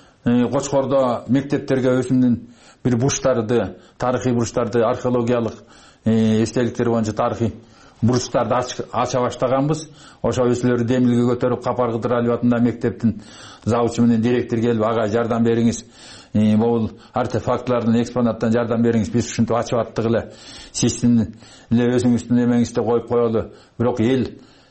Кочкордо мектептерге өзүмдүн бир бурчтарды, тарыхый бурчтарды, археологиялык эстеликтер боюнча тарыхый бурчтарды ача баштаганбыз. Ошо өзүлөрү демилге көтөрүп, Капар Кыдыр Алиев атындагы мектептин завучу менен директор келип, ага жардам бериңиз, бул артефактлардын экспонаттан жардам бериңиз, биз ушинтип ачып аттык эле, сиздин эле өзүңүздүн эмеңизди коюп коелу, бирок эл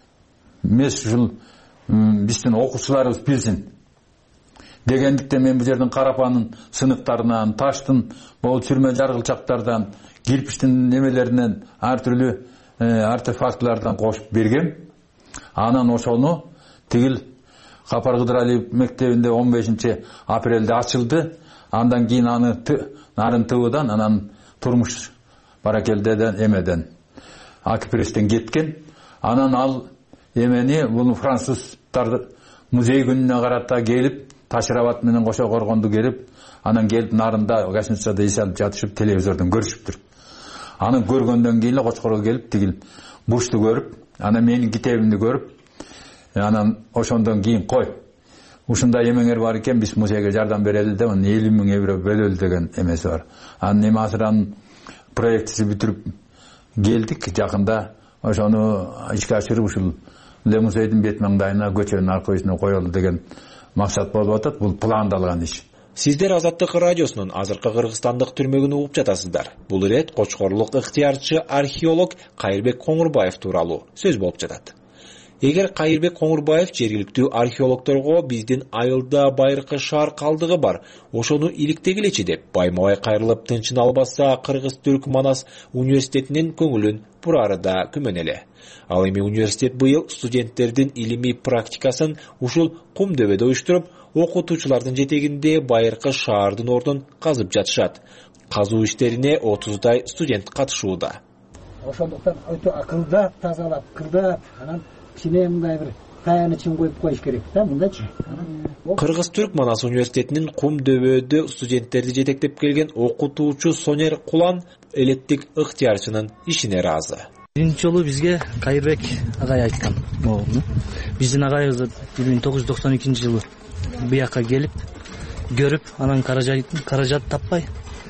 эмес, ушул биздин окуучуларыбыз билсин дегендиктен мен бул жердин карапанын сыныктарынан, таштын, бул чүрмө жаргылчактардан, кирпичтин немелеринен ар түрлүү артефактлардан кошуп бергем. Анан ошону тигил Капар Кыдыр Алиев мектебинде 15 апрелде ачылды. Андан кийин аны нарын тыбыдан, анан турмуш баракелдеден эмеден Акипрестен кеткен. Анан ал эмени бул француздар музей күнүнө карата келип, Ташырабад менен Кошо Коргонду келип, анан келип нарында гостиницада эс алып жатышып телевизордон көрүшүптүр. Аны көргөндөн кийин эле Кочкорго келип, тигил Бушту көрүп, анан менин китебимди көрүп, анан ошондон кийин кой. Ушундай эмеңер бар экен, биз музейге жардам берели деп, 50.000 евро бөлөлү деген эмеси бар. Анан эми азыр анын проектиси бүтүрүп келдик, жакында ошону ишке ашырып ушул музейдин бет маңдайына көчөнүн аркы көчүнө коелу деген максат болуп атат. Бул пландалган иш. Сиздер Азаттык радиосунун азыркы кыргызстандык түрмөгүн угуп жатасыздар. Бул ирет Кочкорлук ыктыярчы археолог Кайырбек Коңурбаев тууралуу сөз болуп жатат. Эгер Кайырбек Коңурбаев жергиликтүү археологдорго биздин айылда байыркы шаар калдыгы бар, ошону иликтегилечи деп байма-бай кайрылып тынчын албаса, Кыргыз-Түрк Манас университетинин көңүлүн бурары да күмөн эле. Ал эми университет быйыл студенттердин илимий практикасын ушул кум дөбөдө уюштуруп, окутуучулардын жетегинде байыркы шаардын ордун казып жатышат. Казуу иштерине 30дай студент катышууда. Ошондуктан өтө акылдап, тазалап, кырдап, анан кичине мындай бир таянычин коюп коюш керек да, мындайчы. Кыргыз-Түрк Манас университетинин кум дөбөдө студенттерди жетектеп келген окутуучу Сонер Кулан элеттик ыктыярчынын ишине ыраазы. Биринчи жолу бизге Кайырбек агай айткан могуну. Биздин агайыбыз 1992 жылы бияка келип, көрүп, анан каражат таппай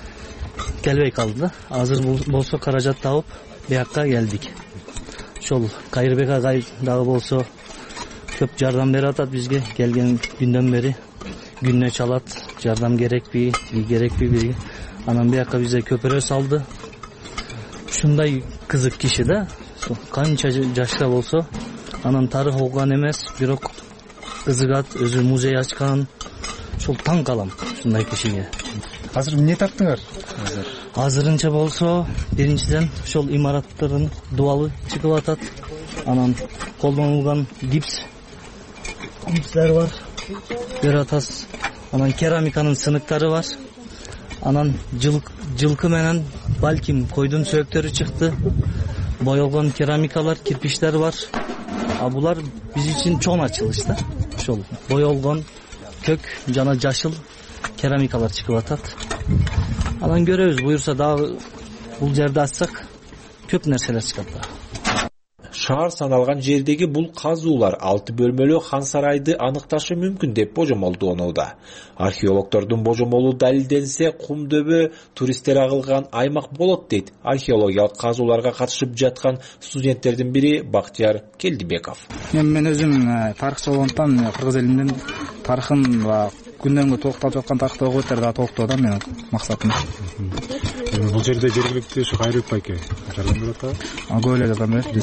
келбей калды да. Азыр болсо каражат табып, бияка келдик. Ошол Кайырбек агай дагы болсо көп жардам берип атат бизге. Келген күндөн бери күнүнө чалат, жардам керекпи, бир. Анан бияка бизге көпүрө салды. Ушундай кызык киши да. Канча жашта болсо, анан тарых окуган эмес, бирок кызыгат, өзү музей ачкан. Ошол таң калам ушундай кишиге. Азыр эмне таптыңар? Азырынча болсо, биринчиден ошол имараттардын дубалы чыгып атат. Анан колдонулган гипстер бар. Көрүп атасыз. Анан керамиканын сыныктары бар. Анан жылкы менен балким койдун сөөктөрү чыкты. Боелгон керамикалар, кирпичтер бар. А булар биз үчүн чоң ачылыш да. Ошол боелгон көк жана жашыл керамикалар чыгып атат. Анан көрөбүз, буюрса дагы бул жерди ачсак көп нерселер чыгат да. Шаар саналган жердеги бул казуулар 6 бөлмөлүү хан сарайды аныкташы мүмкүн деп божомолдонууда. Археологдордун божомолу далилденсе, кум дөбө туристтер агылган аймак болот дейт археологиялык казууларга катышып жаткан студенттердин бири Бактияр Келдибеков. Мен өзүм тарыхчы болгондон кыргыз элинин тарыхын ва күндөнгө толукталып жаткан тарыхты көтөрүп дагы толуктоо да менин максатым. Бул жерде жергиликтүү ушу Кайырбек байке жардам берип атат. Көп эле жардам берет.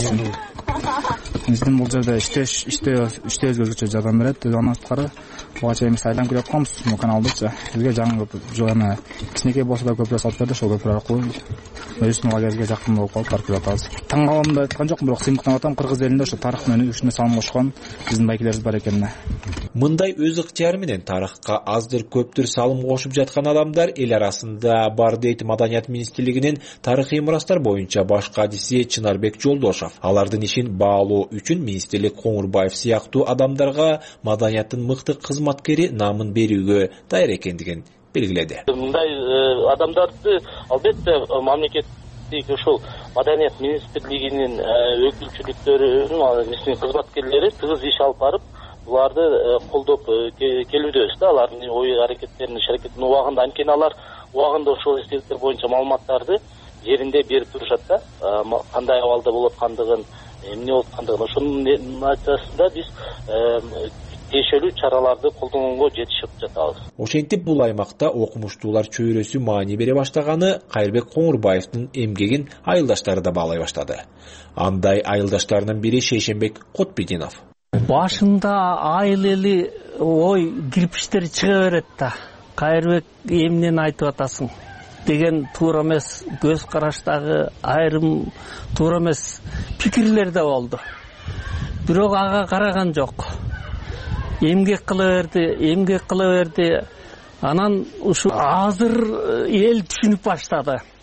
Биздин бул жерде иштөө өзгөчө жардам берет. Андан сырткары буга чейин айланып келип атканбыз бул каналдычы. Бизге жаңы жана кичинекей болсо да көпүрө салып берди. Ошол көпүрө аркылуу өзүбүздүн лагерьге жакын болуп калып барып келип атабыз. Таң каламын деп айткан жокмун, бирок сыймыктанып атам, кыргыз элинде ошо тарых менен ушуну салым кошкон биздин байкелерибиз бар экенине. Мындай өз ыктыяры менен тарыхка аздыр көптүр салым кошуп жаткан адамдар эл арасында бар дейт Маданият министрлигинин тарыхый мурастар боюнча баш кадиси Чынарбек Жолдошов. Алардын ишин баалоо үчүн министрлик Коңурбаев сыяктуу адамдарга маданияттын мыкты кызматкери наамын берүүгө даяр экендигин белгиледи. Мындай адамдарды албетте мамлекеттик ошол Маданият министрлигинин өкүлчүлүктөрүнүн кызматкерлери тыгыз иш алып барып, буларды колдоп келүүдөбүз да. Алардын ой аракеттерин, иш аракетин убагында, анткени алар убагында ошол эстеликтер боюнча маалыматтарды жеринде берип турушат да. Кандай абалда болуп аткандыгын, эмне болуп аткандыгын, ошонун натыйжасында биз тиешелүү чараларды колдонгонго жетишип жатабыз. Ошентип бул аймакта окумуштуулар чөйрөсү маани бере баштаганы Кайырбек Коңурбаевдин эмгегин айылдаштары да баалай баштады. Андай айылдаштарынын бири Шейшенбек Котбединов. Башында айыл эли ой кирпичтер чыга берет да. Кайырбек эмнени айтып атасың деген туура эмес көз караштагы айрым туура эмес пикирлер да болду. Бирок ага караган жок. Эмгек кыла берди. Анан ушу азыр эл түшүнүп баштады.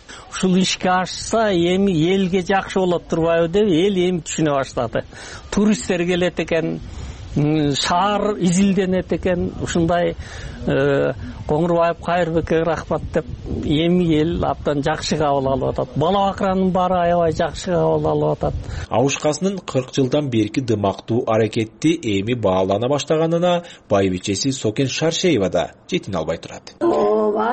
ушул ишке ашса эми элге жакшы болот турбайбы деп эл эми түшүнө баштады. Туристтер келет экен, шаар изилденет экен. Ушундай Коңурбаев Кайырбекке рахмат деп эми эл абдан жакшы кабыл алып атат. Бала бакыранын баары аябай жакшы кабыл алып атат. Ауышкасынын 40 жылдан берки дымактуу аракетти эми баалана баштаганына байбичеси Сокен Шаршеева да жетине албай турат. Ооба,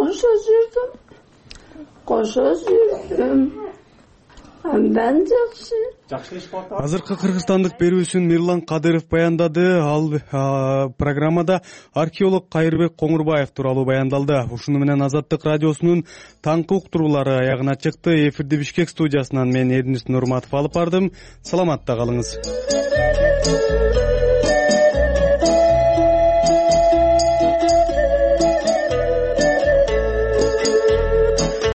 кошо жүрдүм. Андан жакшы. Азыркы кыргызстандык берүүсүн Мирлан Кадыров баяндады. Ал программада археолог Кайырбек Коңурбаев тууралуу баяндалды. Ушуну менен Азаттык радиосунун таңкы уктуруулары аягына чыкты. Эфирди Бишкек студиясынан мен Эрдинис Нурматов алып бардым. Саламатта калыңыз.